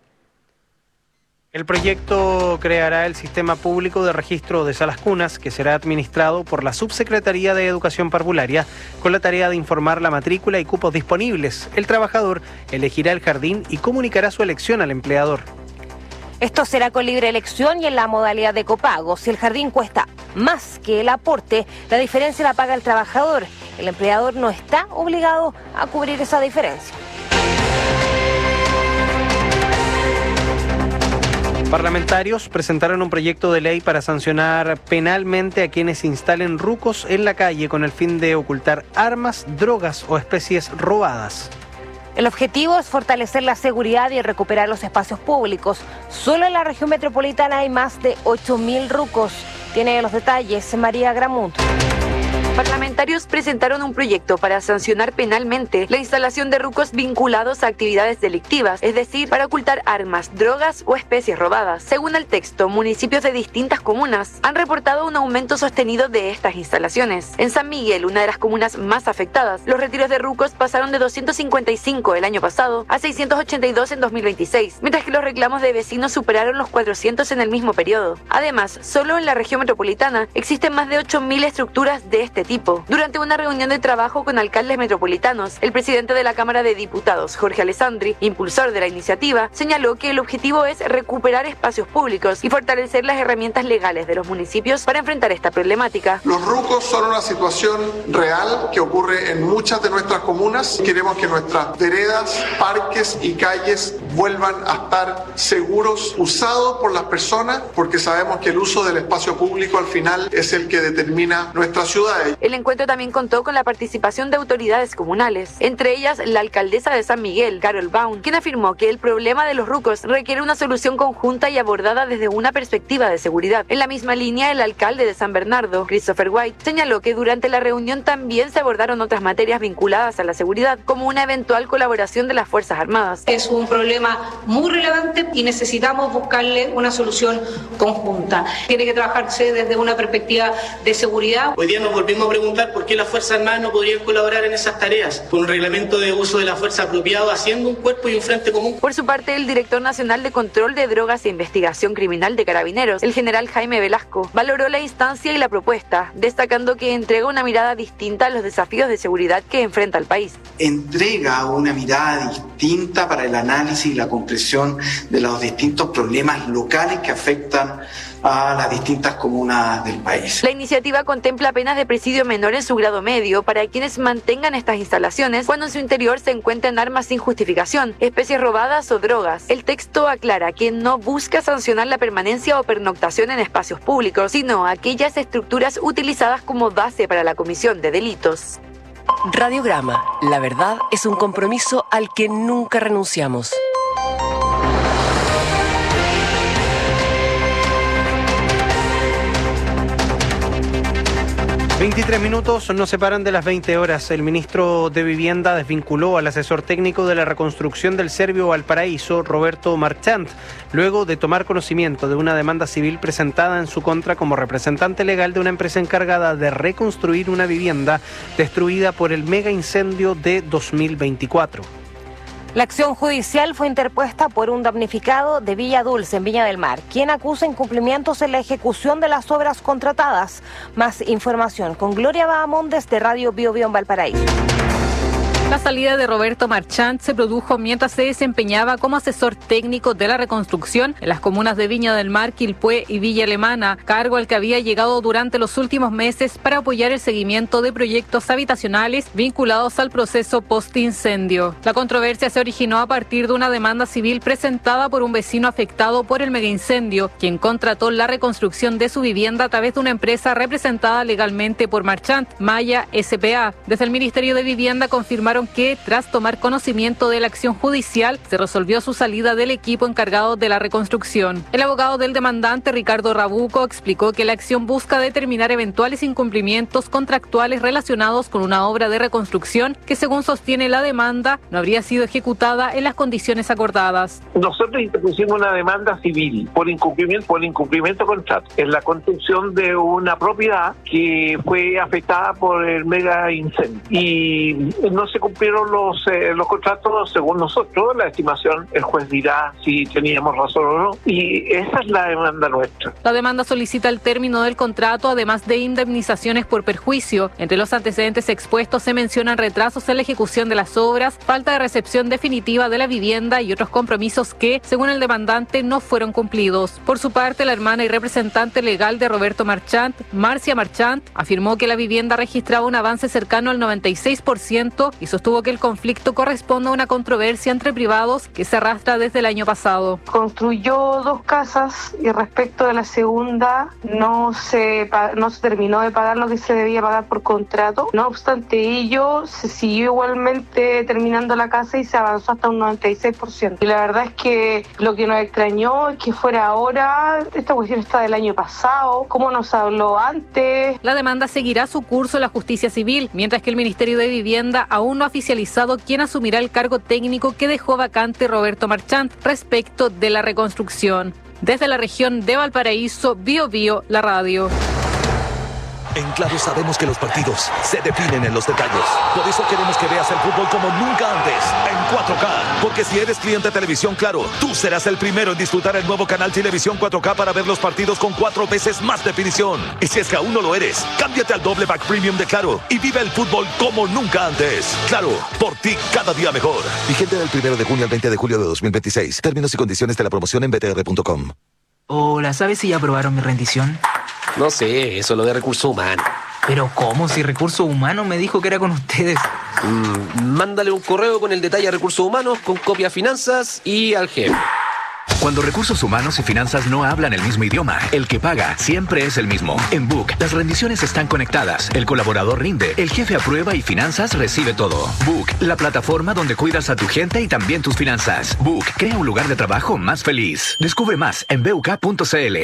El proyecto creará el sistema público de registro de salas cunas, que será administrado por la Subsecretaría de Educación Parvularia, con la tarea de informar la matrícula y cupos disponibles. El trabajador elegirá el jardín y comunicará su elección al empleador. Esto será con libre elección y en la modalidad de copago. Si el jardín cuesta más que el aporte, la diferencia la paga el trabajador. El empleador no está obligado a cubrir esa diferencia. Parlamentarios presentaron un proyecto de ley para sancionar penalmente a quienes instalen rucos en la calle con el fin de ocultar armas, drogas o especies robadas. El objetivo es fortalecer la seguridad y recuperar los espacios públicos. Solo en la región metropolitana hay más de 8.000 rucos. Tiene los detalles María Gramont. Parlamentarios presentaron un proyecto para sancionar penalmente la instalación de rucos vinculados a actividades delictivas, es decir, para ocultar armas, drogas o especies robadas. Según el texto, municipios de distintas comunas han reportado un aumento sostenido de estas instalaciones. En San Miguel, una de las comunas más afectadas, los retiros de rucos pasaron de 255 el año pasado a 682 en 2026, mientras que los reclamos de vecinos superaron los 400 en el mismo periodo. Además, solo en la región metropolitana existen más de 8.000 estructuras de este tipo. Durante una reunión de trabajo con alcaldes metropolitanos, el presidente de la Cámara de Diputados, Jorge Alessandri, impulsor de la iniciativa, señaló que el objetivo es recuperar espacios públicos y fortalecer las herramientas legales de los municipios para enfrentar esta problemática. Los rucos son una situación real que ocurre en muchas de nuestras comunas. Queremos que nuestras veredas, parques y calles vuelvan a estar seguros, usados por las personas, porque sabemos que el uso del espacio público al final es el que determina nuestras ciudades. El encuentro también contó con la participación de autoridades comunales, entre ellas la alcaldesa de San Miguel, Carol Baum, quien afirmó que el problema de los rucos requiere una solución conjunta y abordada desde una perspectiva de seguridad. En la misma línea, el alcalde de San Bernardo, Christopher White, señaló que durante la reunión también se abordaron otras materias vinculadas a la seguridad, como una eventual colaboración de las Fuerzas Armadas. Es un problema muy relevante y necesitamos buscarle una solución conjunta. Tiene que trabajarse desde una perspectiva de seguridad. Hoy día nos volvimos a preguntar por qué las Fuerzas Armadas no podrían colaborar en esas tareas, con un reglamento de uso de la fuerza apropiado, haciendo un cuerpo y un frente común. Por su parte, el director nacional de Control de Drogas e Investigación Criminal de Carabineros, el general Jaime Velasco, valoró la instancia y la propuesta, destacando que entrega una mirada distinta a los desafíos de seguridad que enfrenta el país. Entrega una mirada distinta para el análisis y la comprensión de los distintos problemas locales que afectan a las distintas comunas del país. La iniciativa contempla penas de presidio menor en su grado medio para quienes mantengan estas instalaciones cuando en su interior se encuentren armas sin justificación, especies robadas o drogas. El texto aclara que no busca sancionar la permanencia o pernoctación en espacios públicos, sino aquellas estructuras utilizadas como base para la comisión de delitos. Radiograma, la verdad es un compromiso al que nunca renunciamos. 23 minutos nos separan de las 20 horas. El ministro de Vivienda desvinculó al asesor técnico de la reconstrucción del Servio Valparaíso, Roberto Marchant, luego de tomar conocimiento de una demanda civil presentada en su contra como representante legal de una empresa encargada de reconstruir una vivienda destruida por el mega incendio de 2024. La acción judicial fue interpuesta por un damnificado de Villa Dulce, en Viña del Mar, quien acusa incumplimientos en la ejecución de las obras contratadas. Más información con Gloria Bahamondes de Radio Bio Bio en Valparaíso. La salida de Roberto Marchant se produjo mientras se desempeñaba como asesor técnico de la reconstrucción en las comunas de Viña del Mar, Quilpué y Villa Alemana, cargo al que había llegado durante los últimos meses para apoyar el seguimiento de proyectos habitacionales vinculados al proceso post-incendio. La controversia se originó a partir de una demanda civil presentada por un vecino afectado por el megaincendio, quien contrató la reconstrucción de su vivienda a través de una empresa representada legalmente por Marchant, Maya S.p.A. Desde el Ministerio de Vivienda confirmaron informaron que, tras tomar conocimiento de la acción judicial, se resolvió su salida del equipo encargado de la reconstrucción. El abogado del demandante, Ricardo Rabuco, explicó que la acción busca determinar eventuales incumplimientos contractuales relacionados con una obra de reconstrucción que, según sostiene la demanda, no habría sido ejecutada en las condiciones acordadas. Nosotros interpusimos una demanda civil por incumplimiento de contrato en la construcción de una propiedad que fue afectada por el mega incendio y no se cumplieron los contratos según nosotros. La estimación, el juez dirá si teníamos razón o no, y esa es la demanda nuestra. La demanda solicita el término del contrato, además de indemnizaciones por perjuicio. Entre los antecedentes expuestos se mencionan retrasos en la ejecución de las obras, falta de recepción definitiva de la vivienda y otros compromisos que, según el demandante, no fueron cumplidos. Por su parte, la hermana y representante legal de Roberto Marchant, Marcia Marchant, afirmó que la vivienda registraba un avance cercano al 96% y sostuvo que el conflicto corresponde a una controversia entre privados que se arrastra desde el año pasado. Construyó 2 casas y respecto de la segunda no se terminó de pagar lo que se debía pagar por contrato. No obstante ello, se siguió igualmente terminando la casa y se avanzó hasta un 96%. Y la verdad es que lo que nos extrañó es que fuera ahora. Esta cuestión está del año pasado. ¿Cómo nos habló antes? La demanda seguirá su curso en la justicia civil, mientras que el Ministerio de Vivienda aún no ha oficializado quién asumirá el cargo técnico que dejó vacante Roberto Marchant respecto de la reconstrucción. Desde la región de Valparaíso, Biobío, la radio. En Claro sabemos que los partidos se definen en los detalles. Por eso queremos que veas el fútbol como nunca antes, en 4K. Porque si eres cliente de Televisión Claro, tú serás el primero en disfrutar el nuevo canal Televisión 4K para ver los partidos con 4 veces más definición. Y si es que aún no lo eres, cámbiate al doble pack premium de Claro y vive el fútbol como nunca antes. Claro, por ti cada día mejor. Vigente del 1 de junio al 20 de julio de 2026. Términos y condiciones de la promoción en btr.com. Hola, ¿sabes si ya aprobaron mi rendición? No sé, eso es lo de recursos humanos. ¿Pero cómo? Si Recursos Humanos me dijo que era con ustedes. Mándale un correo con el detalle a Recursos Humanos, con copia a Finanzas y al jefe. Cuando Recursos Humanos y Finanzas no hablan el mismo idioma, el que paga siempre es el mismo. En Book, las rendiciones están conectadas, el colaborador rinde, el jefe aprueba y Finanzas recibe todo. Book, la plataforma donde cuidas a tu gente y también tus finanzas. Book, crea un lugar de trabajo más feliz. Descubre más en buk.cl.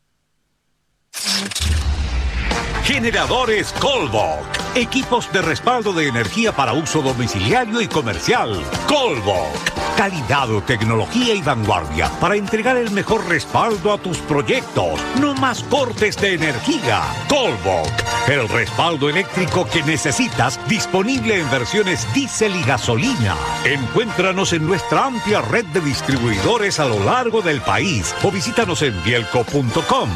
Generadores Colbok. Equipos de respaldo de energía para uso domiciliario y comercial. Colbok. Calidad, tecnología y vanguardia para entregar el mejor respaldo a tus proyectos. No más cortes de energía. Colbok. El respaldo eléctrico que necesitas, disponible en versiones diésel y gasolina. Encuéntranos en nuestra amplia red de distribuidores a lo largo del país o visítanos en bielco.com.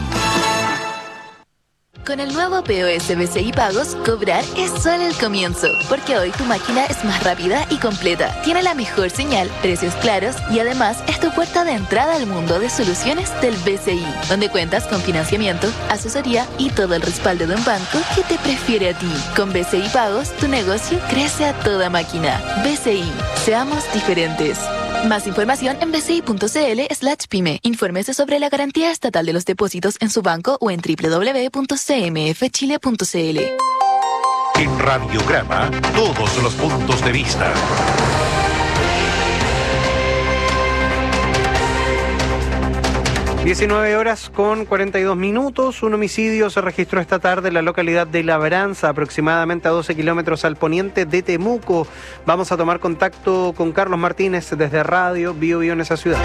Con el nuevo POS BCI Pagos, cobrar es solo el comienzo, porque hoy tu máquina es más rápida y completa, tiene la mejor señal, precios claros y además es tu puerta de entrada al mundo de soluciones del BCI, donde cuentas con financiamiento, asesoría y todo el respaldo de un banco que te prefiere a ti. Con BCI Pagos, tu negocio crece a toda máquina. BCI, seamos diferentes. Más información en bci.cl/pyme. Infórmese sobre la garantía estatal de los depósitos en su banco o en www.cmfchile.cl. En Radiograma, todos los puntos de vista. (19:42). Un homicidio se registró esta tarde en la localidad de Labranza, aproximadamente a 12 kilómetros al poniente de Temuco. Vamos a tomar contacto con Carlos Martínez desde Radio Biobío en esa ciudad.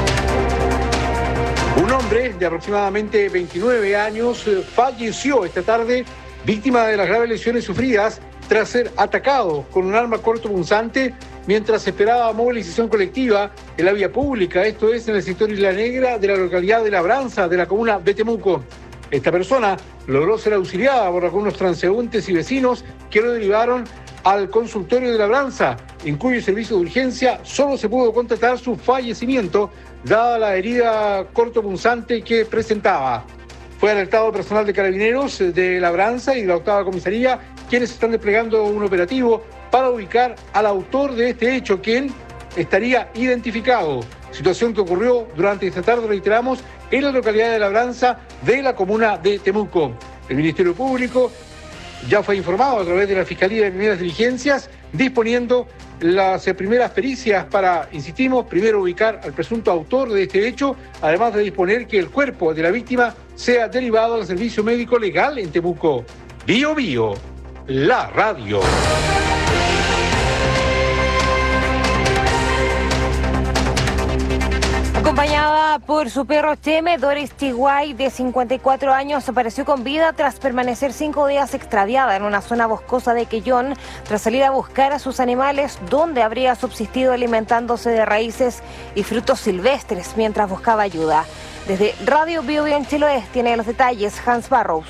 Un hombre de aproximadamente 29 años falleció esta tarde, víctima de las graves lesiones sufridas tras ser atacado con un arma cortopunzante mientras esperaba movilización colectiva en la vía pública, esto es en el sector Isla Negra de la localidad de Labranza, de la comuna de Temuco. Esta persona logró ser auxiliada por algunos transeúntes y vecinos que lo derivaron al consultorio de Labranza, en cuyo servicio de urgencia solo se pudo constatar su fallecimiento, dada la herida cortopunzante que presentaba. Fue alertado personal de Carabineros de Labranza y de la 8ª Comisaría, quienes están desplegando un operativo para ubicar al autor de este hecho, quien estaría identificado. Situación que ocurrió durante esta tarde, reiteramos, en la localidad de Labranza de la comuna de Temuco. El Ministerio Público ya fue informado a través de la Fiscalía de Primeras Diligencias disponiendo las primeras pericias para, insistimos, primero ubicar al presunto autor de este hecho, además de disponer que el cuerpo de la víctima sea derivado al servicio médico legal en Temuco. Bio Bio, la radio. Acompañada por su perro Cheme, Doris Chiguay, de 54 años, apareció con vida tras permanecer 5 días extraviada en una zona boscosa de Quellón, tras salir a buscar a sus animales, donde habría subsistido alimentándose de raíces y frutos silvestres mientras buscaba ayuda. Desde Radio Bio Bio en Chiloé tiene los detalles Hans Barrows.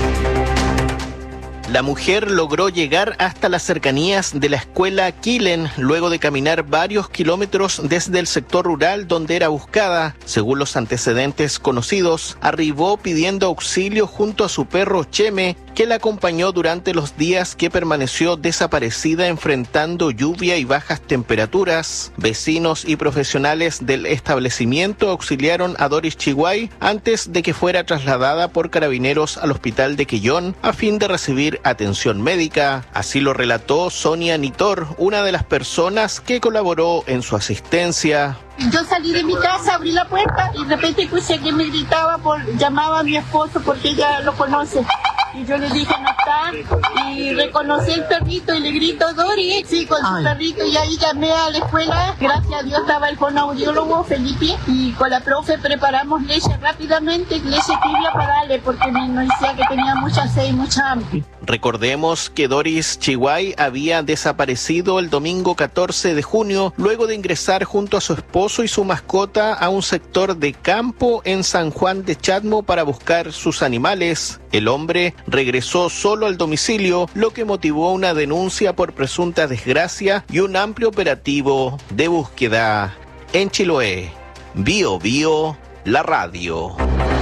La mujer logró llegar hasta las cercanías de la escuela Quilen luego de caminar varios kilómetros desde el sector rural donde era buscada. Según los antecedentes conocidos, arribó pidiendo auxilio junto a su perro Cheme, que la acompañó durante los días que permaneció desaparecida enfrentando lluvia y bajas temperaturas. Vecinos y profesionales del establecimiento auxiliaron a Doris Chiguay antes de que fuera trasladada por carabineros al hospital de Quellón a fin de recibir atención médica. Así lo relató Sonia Nitor, una de las personas que colaboró en su asistencia. Yo salí de mi casa, abrí la puerta y de repente escuché que me gritaba, llamaba a mi esposo porque ella lo conoce. Y yo le dije, no está, y reconocí el perrito y le grito, Doris, sí, con su perrito, y ahí llamé a la escuela. Gracias a Dios estaba el fonoaudiólogo Felipe, y con la profe preparamos leche rápidamente, leche tibia para darle, porque nos decía que tenía mucha sed y mucha hambre. Recordemos que Doris Chiguay había desaparecido el domingo 14 de junio, luego de ingresar junto a su esposo y su mascota a un sector de campo en San Juan de Chadmo para buscar sus animales. El hombre regresó solo al domicilio, lo que motivó una denuncia por presunta desgracia y un amplio operativo de búsqueda. En Chiloé, Bio Bio, la radio.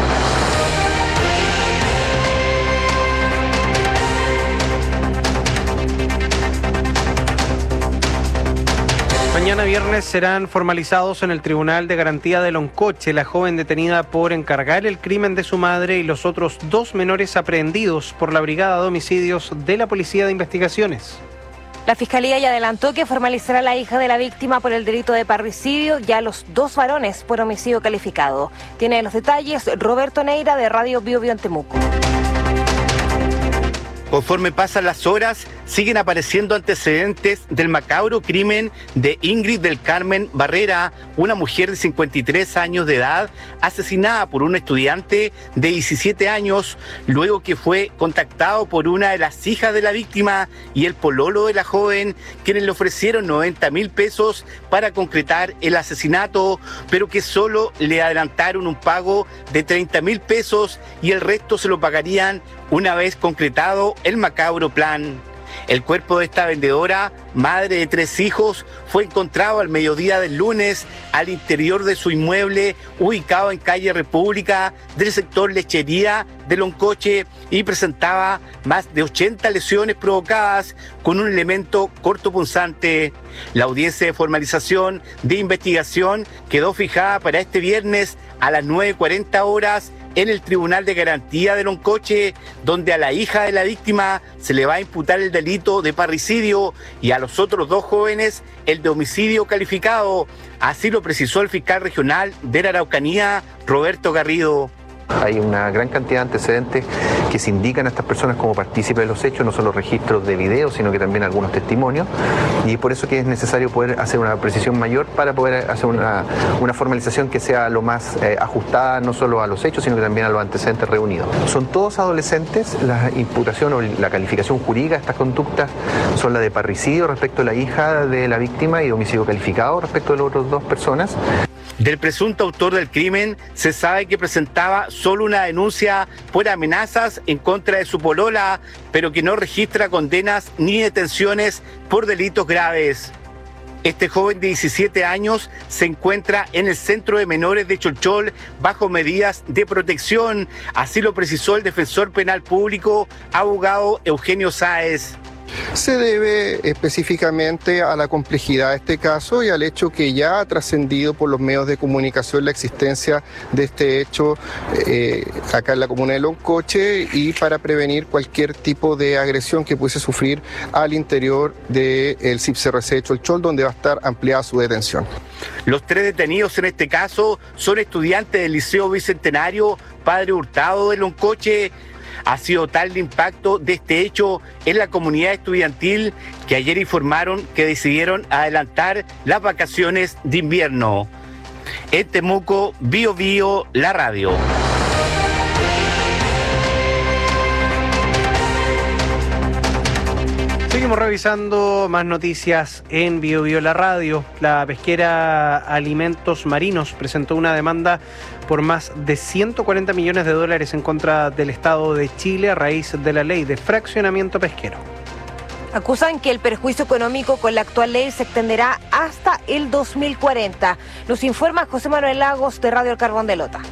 Mañana viernes serán formalizados en el Tribunal de Garantía de Loncoche la joven detenida por encargar el crimen de su madre y los otros 2 menores aprehendidos por la Brigada de Homicidios de la Policía de Investigaciones. La Fiscalía ya adelantó que formalizará a la hija de la víctima por el delito de parricidio y a los 2 varones por homicidio calificado. Tiene los detalles Roberto Neira de Radio Bio Bio en Temuco. Conforme pasan las horas, siguen apareciendo antecedentes del macabro crimen de Ingrid del Carmen Barrera, una mujer de 53 años de edad, asesinada por un estudiante de 17 años, luego que fue contactado por una de las hijas de la víctima y el pololo de la joven, quienes le ofrecieron 90.000 pesos para concretar el asesinato, pero que solo le adelantaron un pago de 30.000 pesos y el resto se lo pagarían una vez concretado el macabro plan. El cuerpo de esta vendedora, madre de 3 hijos, fue encontrado al mediodía del lunes al interior de su inmueble ubicado en calle República del sector Lechería de Loncoche y presentaba más de 80 lesiones provocadas con un elemento cortopunzante. La audiencia de formalización de investigación quedó fijada para este viernes a las 9:40 horas en el Tribunal de Garantía de Loncoche, donde a la hija de la víctima se le va a imputar el delito de parricidio y a los otros 2 jóvenes el de homicidio calificado. Así lo precisó el fiscal regional de la Araucanía, Roberto Garrido. Hay una gran cantidad de antecedentes que se indican a estas personas como partícipes de los hechos, no solo registros de video, sino que también algunos testimonios, y por eso que es necesario poder hacer una precisión mayor para poder hacer una formalización que sea lo más ajustada no solo a los hechos, sino que también a los antecedentes reunidos. Son todos adolescentes, la imputación o la calificación jurídica de estas conductas son la de parricidio respecto a la hija de la víctima y de homicidio calificado respecto de las otras 2 personas. Del presunto autor del crimen se sabe que presentaba solo una denuncia por amenazas en contra de su polola, pero que no registra condenas ni detenciones por delitos graves. Este joven de 17 años se encuentra en el Centro de Menores de Cholchol bajo medidas de protección, así lo precisó el defensor penal público, abogado Eugenio Sáez. se debe específicamente a la complejidad de este caso y al hecho que ya ha trascendido por los medios de comunicación la existencia de este hecho acá en la comuna de Loncoche, y para prevenir cualquier tipo de agresión que pudiese sufrir al interior del CIPCRC Cholchol, donde va a estar ampliada su detención. Los 3 detenidos en este caso son estudiantes del Liceo Bicentenario Padre Hurtado de Loncoche. Ha sido tal el impacto de este hecho en la comunidad estudiantil que ayer informaron que decidieron adelantar las vacaciones de invierno. En Temuco, Bio Bio, la radio. Seguimos revisando más noticias en Bio Bio la radio. La pesquera Alimentos Marinos presentó una demanda por más de 140 millones de dólares en contra del Estado de Chile a raíz de la ley de fraccionamiento pesquero. Acusan que el perjuicio económico con la actual ley se extenderá hasta el 2040. Nos informa José Manuel Lagos de Radio El Carbón de Lota.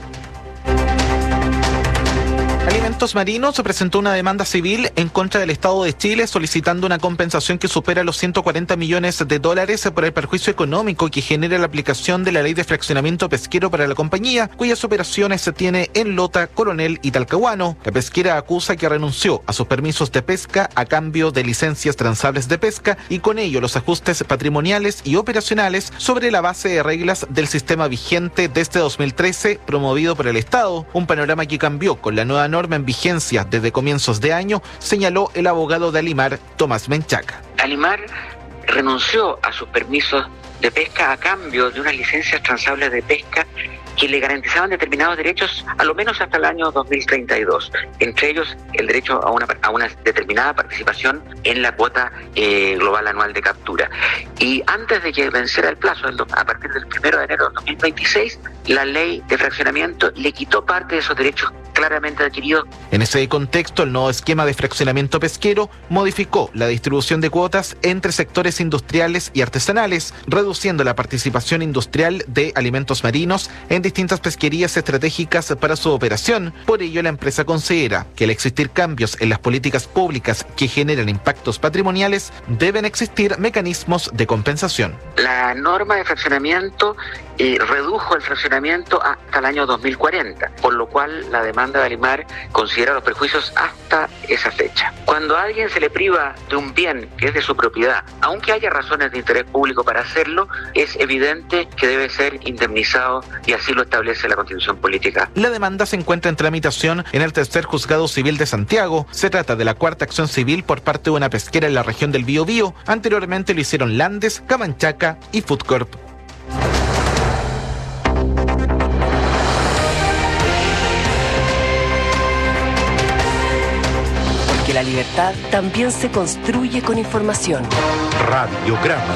Alimentos Marinos presentó una demanda civil en contra del Estado de Chile solicitando una compensación que supera los 140 millones de dólares por el perjuicio económico que genera la aplicación de la ley de fraccionamiento pesquero para la compañía, cuyas operaciones se tiene en Lota, Coronel y Talcahuano. La pesquera acusa que renunció a sus permisos de pesca a cambio de licencias transables de pesca y con ello los ajustes patrimoniales y operacionales sobre la base de reglas del sistema vigente desde 2013 promovido por el Estado, un panorama que cambió con la nueva norma en vigencia desde comienzos de año, señaló el abogado de Alimar, Tomás Menchaca. Alimar renunció a sus permisos de pesca a cambio de unas licencias transables de pesca que le garantizaban determinados derechos a lo menos hasta el año 2032, entre ellos el derecho a una determinada participación en la cuota global anual de captura. Y antes de que venciera el plazo, a partir del 1 de enero de 2026, la ley de fraccionamiento le quitó parte de esos derechos claramente adquiridos. En ese contexto, el nuevo esquema de fraccionamiento pesquero modificó la distribución de cuotas entre sectores industriales y artesanales, reduciendo la participación industrial de Alimentos Marinos en distintas pesquerías estratégicas para su operación. Por ello, la empresa considera que al existir cambios en las políticas públicas que generan impactos patrimoniales, deben existir mecanismos de compensación. La norma de fraccionamiento redujo el fraccionamiento hasta el año 2040, por lo cual la demanda de Alimar considera los perjuicios hasta esa fecha. Cuando a alguien se le priva de un bien que es de su propiedad, aunque haya razones de interés público para hacerlo, es evidente que debe ser indemnizado y así lo establece la Constitución Política. La demanda se encuentra en tramitación en el Tercer Juzgado Civil de Santiago. Se trata de la cuarta acción civil por parte de una pesquera en la región del Biobío. Anteriormente lo hicieron Landes, Camanchaca y Foodcorp. Porque la libertad también se construye con información. Radiograma.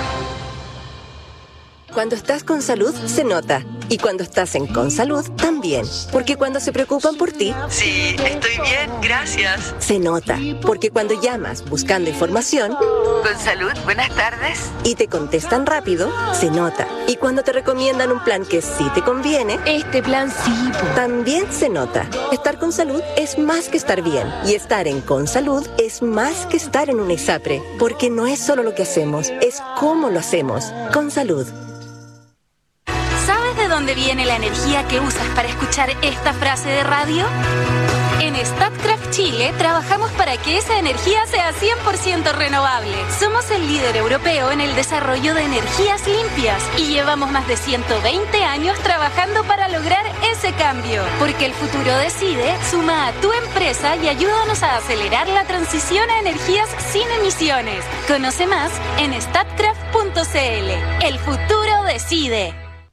Cuando estás con salud, se nota. Y cuando estás en Consalud, también. Porque cuando se preocupan por ti... Sí, estoy bien, gracias. Se nota. Porque cuando llamas buscando información... Consalud, buenas tardes. Y te contestan rápido, se nota. Y cuando te recomiendan un plan que sí te conviene... Este plan sí. También se nota. Estar con salud es más que estar bien. Y estar en Consalud es más que estar en un ISAPRE. Porque no es solo lo que hacemos, es cómo lo hacemos. Consalud. ¿Sabes de dónde viene la energía que usas para escuchar esta frase de radio? En Statkraft Chile trabajamos para que esa energía sea 100% renovable. Somos el líder europeo en el desarrollo de energías limpias y llevamos más de 120 años trabajando para lograr ese cambio. Porque el futuro decide, suma a tu empresa y ayúdanos a acelerar la transición a energías sin emisiones. Conoce más en statkraft.cl. El futuro decide.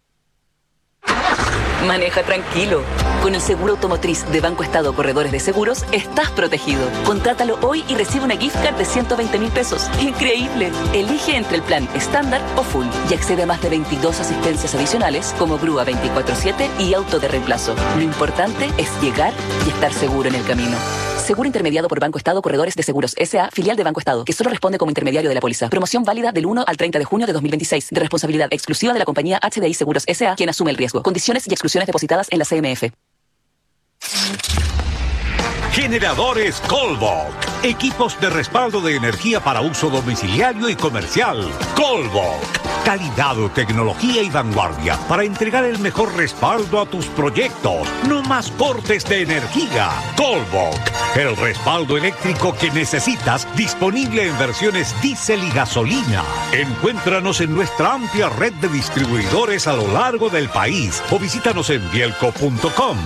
Maneja tranquilo. Con el seguro automotriz de Banco Estado Corredores de Seguros, estás protegido. Contrátalo hoy y recibe una gift card de 120.000 pesos. ¡Increíble! Elige entre el plan estándar o full y accede a más de 22 asistencias adicionales como grúa 24/7 y auto de reemplazo. Lo importante es llegar y estar seguro en el camino. Seguro intermediado por Banco Estado Corredores de Seguros S.A., filial de Banco Estado, que solo responde como intermediario de la póliza. Promoción válida del 1 al 30 de junio de 2026, de responsabilidad exclusiva de la compañía HDI Seguros S.A., quien asume el riesgo. Condiciones y exclusiones depositadas en la CMF. Generadores Colbok. Equipos de respaldo de energía para uso domiciliario y comercial. Colbok. Calidad, tecnología y vanguardia para entregar el mejor respaldo a tus proyectos. No más cortes de energía. Colbok. El respaldo eléctrico que necesitas, disponible en versiones diésel y gasolina. Encuéntranos en nuestra amplia red de distribuidores a lo largo del país o visítanos en bielco.com.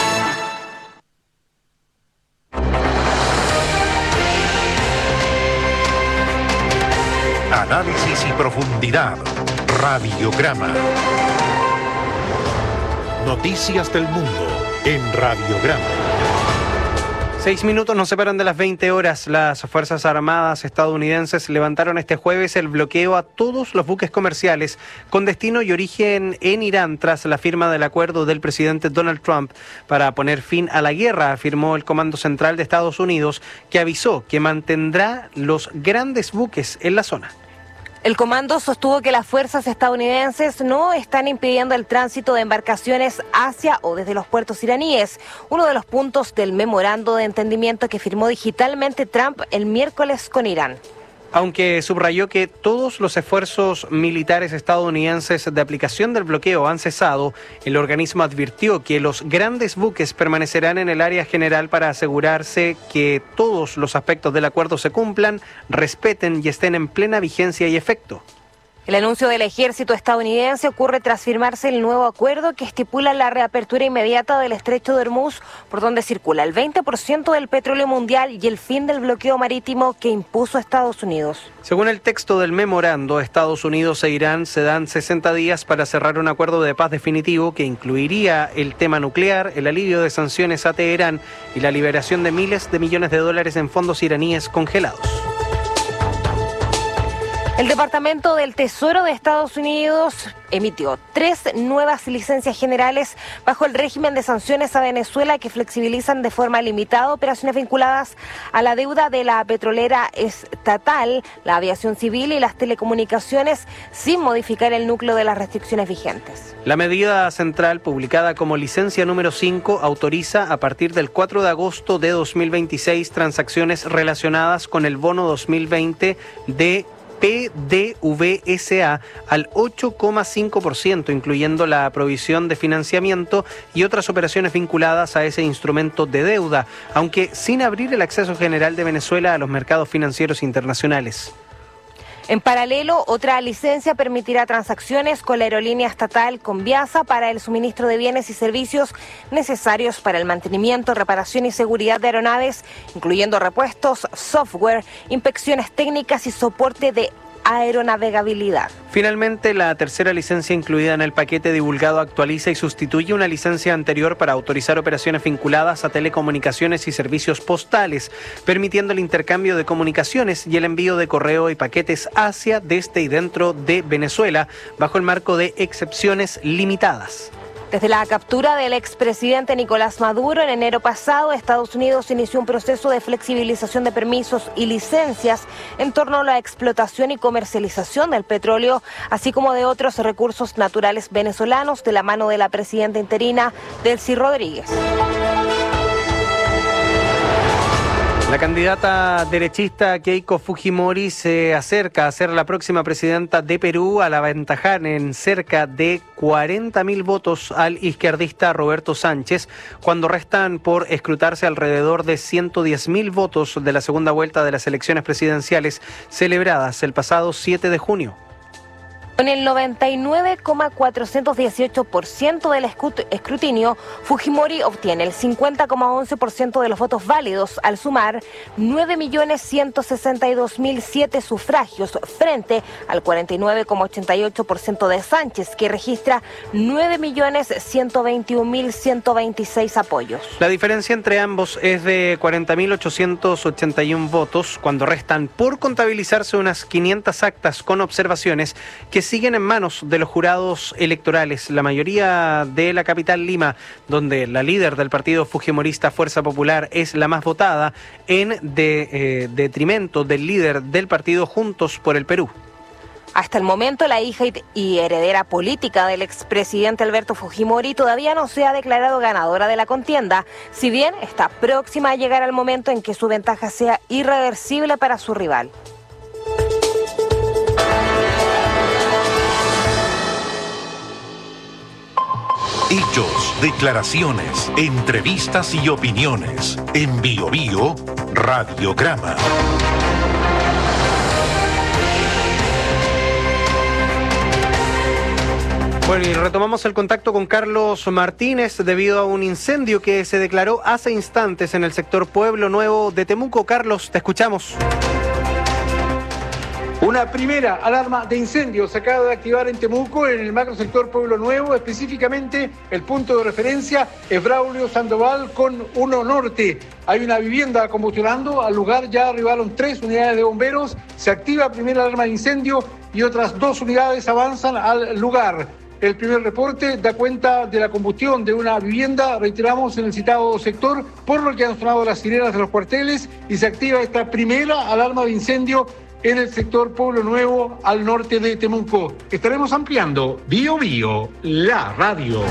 Análisis y profundidad. Radiograma. Noticias del mundo en Radiograma. 6 minutos nos separan de las 20 horas. Las Fuerzas Armadas estadounidenses levantaron este jueves el bloqueo a todos los buques comerciales con destino y origen en Irán tras la firma del acuerdo del presidente Donald Trump para poner fin a la guerra, afirmó el Comando Central de Estados Unidos, que avisó que mantendrá los grandes buques en la zona. El comando sostuvo que las fuerzas estadounidenses no están impidiendo el tránsito de embarcaciones hacia o desde los puertos iraníes, uno de los puntos del memorando de entendimiento que firmó digitalmente Trump el miércoles con Irán. Aunque subrayó que todos los esfuerzos militares estadounidenses de aplicación del bloqueo han cesado, el organismo advirtió que los grandes buques permanecerán en el área general para asegurarse que todos los aspectos del acuerdo se cumplan, respeten y estén en plena vigencia y efecto. El anuncio del ejército estadounidense ocurre tras firmarse el nuevo acuerdo que estipula la reapertura inmediata del estrecho de Hormuz, por donde circula el 20% del petróleo mundial y el fin del bloqueo marítimo que impuso Estados Unidos. Según el texto del memorando, Estados Unidos e Irán se dan 60 días para cerrar un acuerdo de paz definitivo que incluiría el tema nuclear, el alivio de sanciones a Teherán y la liberación de miles de millones de dólares en fondos iraníes congelados. El Departamento del Tesoro de Estados Unidos emitió 3 nuevas licencias generales bajo el régimen de sanciones a Venezuela que flexibilizan de forma limitada operaciones vinculadas a la deuda de la petrolera estatal, la aviación civil y las telecomunicaciones, sin modificar el núcleo de las restricciones vigentes. La medida central, publicada como licencia número 5, autoriza a partir del 4 de agosto de 2026 transacciones relacionadas con el bono 2020 de PDVSA al 8,5%, incluyendo la provisión de financiamiento y otras operaciones vinculadas a ese instrumento de deuda, aunque sin abrir el acceso general de Venezuela a los mercados financieros internacionales. En paralelo, otra licencia permitirá transacciones con la aerolínea estatal Conviasa para el suministro de bienes y servicios necesarios para el mantenimiento, reparación y seguridad de aeronaves, incluyendo repuestos, software, inspecciones técnicas y soporte de aeronavegabilidad. Finalmente, la tercera licencia incluida en el paquete divulgado actualiza y sustituye una licencia anterior para autorizar operaciones vinculadas a telecomunicaciones y servicios postales, permitiendo el intercambio de comunicaciones y el envío de correo y paquetes hacia, desde y dentro de Venezuela, bajo el marco de excepciones limitadas. Desde la captura del expresidente Nicolás Maduro en enero pasado, Estados Unidos inició un proceso de flexibilización de permisos y licencias en torno a la explotación y comercialización del petróleo, así como de otros recursos naturales venezolanos, de la mano de la presidenta interina Delcy Rodríguez. La candidata derechista Keiko Fujimori se acerca a ser la próxima presidenta de Perú al aventajar en cerca de 40.000 votos al izquierdista Roberto Sánchez, cuando restan por escrutarse alrededor de 110.000 votos de la segunda vuelta de las elecciones presidenciales celebradas el pasado 7 de junio. Con el 99,418% del escrutinio, Fujimori obtiene el 50,11% de los votos válidos al sumar 9.162.007 sufragios frente al 49,88% de Sánchez, que registra 9.121.126 apoyos. La diferencia entre ambos es de 40.881 votos, cuando restan por contabilizarse unas 500 actas con observaciones que siguen en manos de los jurados electorales, la mayoría de la capital Lima, donde la líder del partido fujimorista Fuerza Popular es la más votada, en detrimento del líder del partido Juntos por el Perú. Hasta el momento, la hija y heredera política del expresidente Alberto Fujimori todavía no se ha declarado ganadora de la contienda, si bien está próxima a llegar al momento en que su ventaja sea irreversible para su rival. Hechos, declaraciones, entrevistas y opiniones. En Bio Bio, Radiograma. Bueno, y retomamos el contacto con Carlos Martínez debido a un incendio que se declaró hace instantes en el sector Pueblo Nuevo de Temuco. Carlos, te escuchamos. Una primera alarma de incendio se acaba de activar en Temuco, en el macrosector Pueblo Nuevo, específicamente el punto de referencia es Braulio Sandoval con 1 Norte. Hay una vivienda combustionando, al lugar ya arribaron 3 unidades de bomberos, se activa primera alarma de incendio y otras 2 unidades avanzan al lugar. El primer reporte da cuenta de la combustión de una vivienda, reiteramos, en el citado sector, por lo que han sonado las sirenas de los cuarteles y se activa esta primera alarma de incendio en el sector Pueblo Nuevo, al norte de Temuco. Estaremos ampliando Bio Bio, la radio.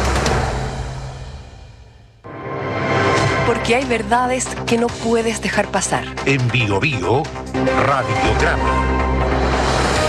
Porque hay verdades que no puedes dejar pasar. En Bio Bio, Radiograma.